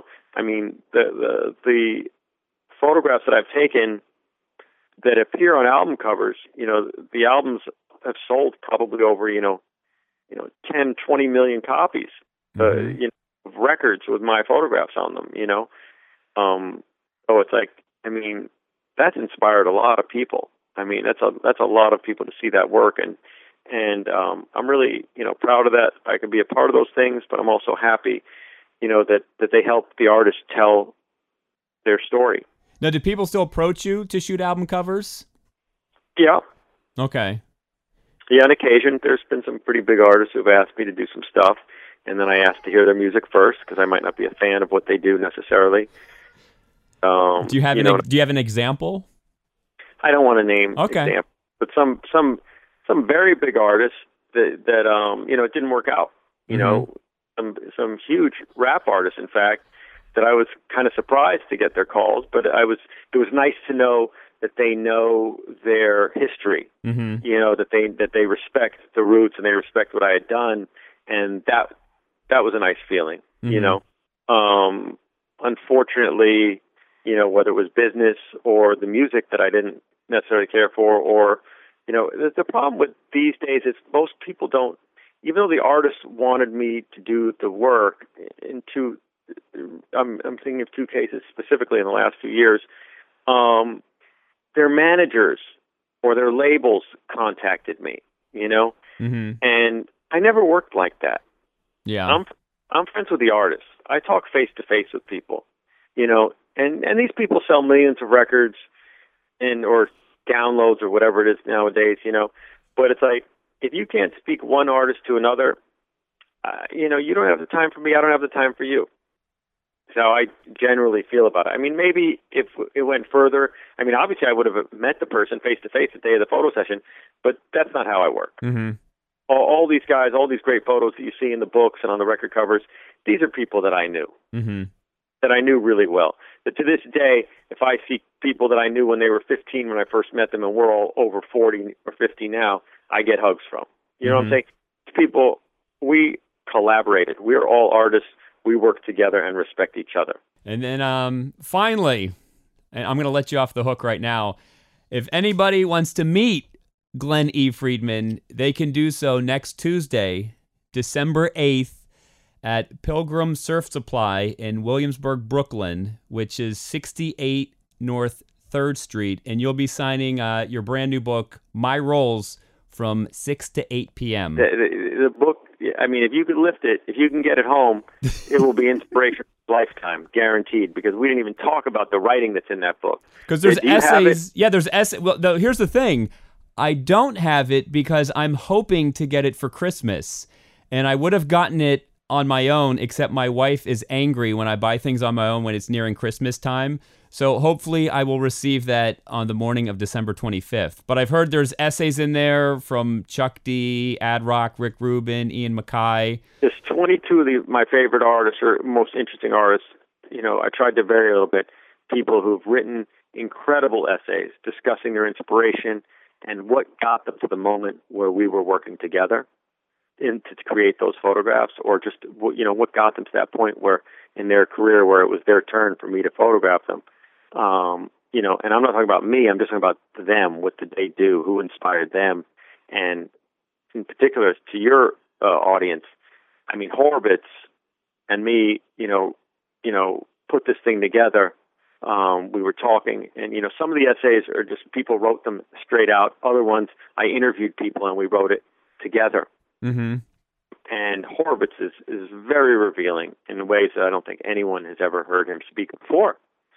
the photographs that I've taken that appear on album covers, the albums have sold probably over 10, 20 million copies, Mm-hmm. of records with my photographs on them. So it's like, that's inspired a lot of people. That's a lot of people to see that work, and I'm really, proud of that. I can be a part of those things, but I'm also happy, that they help the artist tell their story. Now, do people still approach you to shoot album covers? Yeah. Okay. Yeah, on occasion, there's been some pretty big artists who've asked me to do some stuff, and then I ask to hear their music first, because I might not be a fan of what they do necessarily. Do you have an example? I don't want to name Okay. examples, but some very big artists that it didn't work out. Some huge rap artists, in fact, that I was kind of surprised to get their calls, but it was nice to know that they know their history. Mm-hmm. That they respect the roots and they respect what I had done, and that was a nice feeling. Mm-hmm. Unfortunately, whether it was business or the music that I didn't necessarily care for, or, the problem with these days is most people don't, even though the artist wanted me to do the work, I'm thinking of two cases specifically in the last few years, their managers or their labels contacted me, Mm-hmm. and I never worked like that. Yeah. I'm friends with the artists. I talk face to face with people, you know, and these people sell millions of records or downloads or whatever it is nowadays, you know. But it's like, if you can't speak one artist to another, you know, you don't have the time for me, I don't have the time for you. That's how I generally feel about it. I mean, maybe if it went further, I mean, obviously I would have met the person face to face the day of the photo session, but that's not how I work. Mm-hmm. All these guys, all these great photos that you see in the books and on the record covers, these are people that I knew, that I knew really well. That to this day, if I see people that I knew when they were 15 when I first met them and we're all over 40 or 50 now, I get hugs from. You know what I'm saying? People, we collaborated. We're all artists. We work together and respect each other. And then finally, and I'm going to let you off the hook right now, if anybody wants to meet Glenn E. Friedman, they can do so next Tuesday, December 8th, at Pilgrim Surf Supply in Williamsburg, Brooklyn, which is 68 North 3rd Street. And you'll be signing your brand new book, My Roles, from 6 to 8 p.m. The book, I mean, if you could lift it, if you can get it home, it will be inspiration for a lifetime, guaranteed, because we didn't even talk about the writing that's in that book. Because there's essays. Yeah, there's essays. Well, here's the thing. I don't have it because I'm hoping to get it for Christmas. And I would have gotten it on my own, except my wife is angry when I buy things on my own when it's nearing Christmas time. So hopefully I will receive that on the morning of December 25th. But I've heard there's essays in there from Chuck D, Ad Rock, Rick Rubin, Ian MacKaye. There's 22 of my favorite artists or most interesting artists. You know, I tried to vary a little bit. People who've written incredible essays discussing their inspiration and what got them to the moment where we were working together to create those photographs, or just, you know, what got them to that point where in their career where it was their turn for me to photograph them. You know, and I'm not talking about me, I'm just talking about them. What did they do? Who inspired them? And in particular, to your audience, I mean, Horvitz and me, you know, put this thing together. We were talking, and, you know, some of the essays are just people wrote them straight out. Other ones, I interviewed people and we wrote it together. Mm-hmm. And Horvitz is very revealing in ways that I don't think anyone has ever heard him speak before.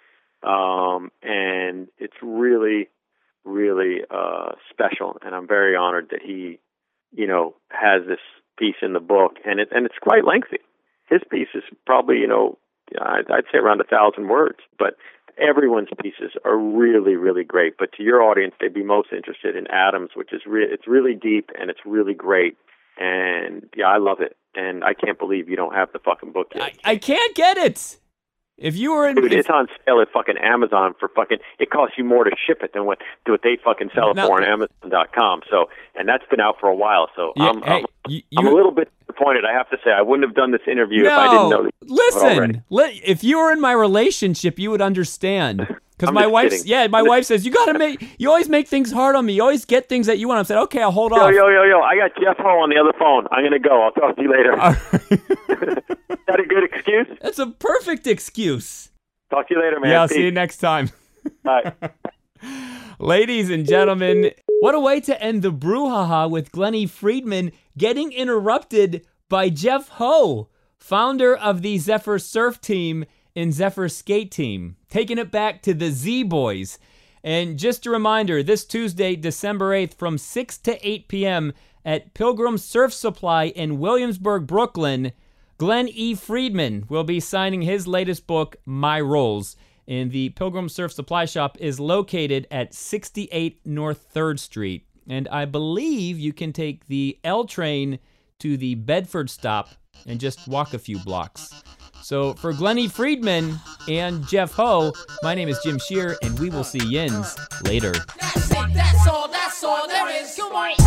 And it's really, really special. And I'm very honored that he, you know, has this piece in the book, and it's quite lengthy. His piece is probably, you know, I'd say around 1,000 words, but everyone's pieces are really, really great. But to your audience, they'd be most interested in Adam's, which is it's really deep and it's really great. And yeah, I love it. And I can't believe you don't have the fucking book yet. I can't get it. If you were in... Dude, it's on sale at fucking Amazon for fucking... It costs you more to ship it than what they fucking sell it for on Amazon.com. So, and that's been out for a while. So yeah, I'm a little bit disappointed. I have to say, I wouldn't have done this interview if I didn't know that. Listen, if you were in my relationship, you would understand. Because my wife says, you always make things hard on me. You always get things that you want. I said, okay, I'll hold off. Yo, I got Jeff Ho on the other phone. I'm going to go. I'll talk to you later. Is that a good excuse? That's a perfect excuse. Talk to you later, man. Yeah, I'll see you next time. Bye. Ladies and gentlemen, what a way to end the brouhaha with Glenn E. Friedman getting interrupted by Jeff Ho, founder of the Zephyr Surf Team and Zephyr Skate Team, taking it back to the Z-Boys. And just a reminder, this Tuesday, December 8th, from 6 to 8 p.m. at Pilgrim Surf Supply in Williamsburg, Brooklyn, Glenn E. Friedman will be signing his latest book, My Roles. And the Pilgrim Surf Supply Shop is located at 68 North 3rd Street. And I believe you can take the L train to the Bedford stop and just walk a few blocks. So for Glenn E. Friedman and Jeff Ho, my name is Jim Shear, and we will see yins later. That's it, that's all there is. Come on.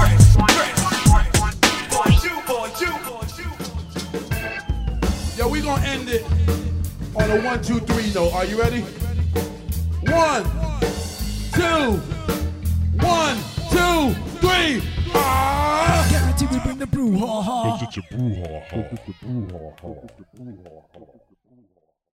Yo, we gonna end it on a 1, 2, 3 note. Are you ready? 1, 2, 1, 2, 3. Guarantee we bring the brouhaha. It's a brouhaha.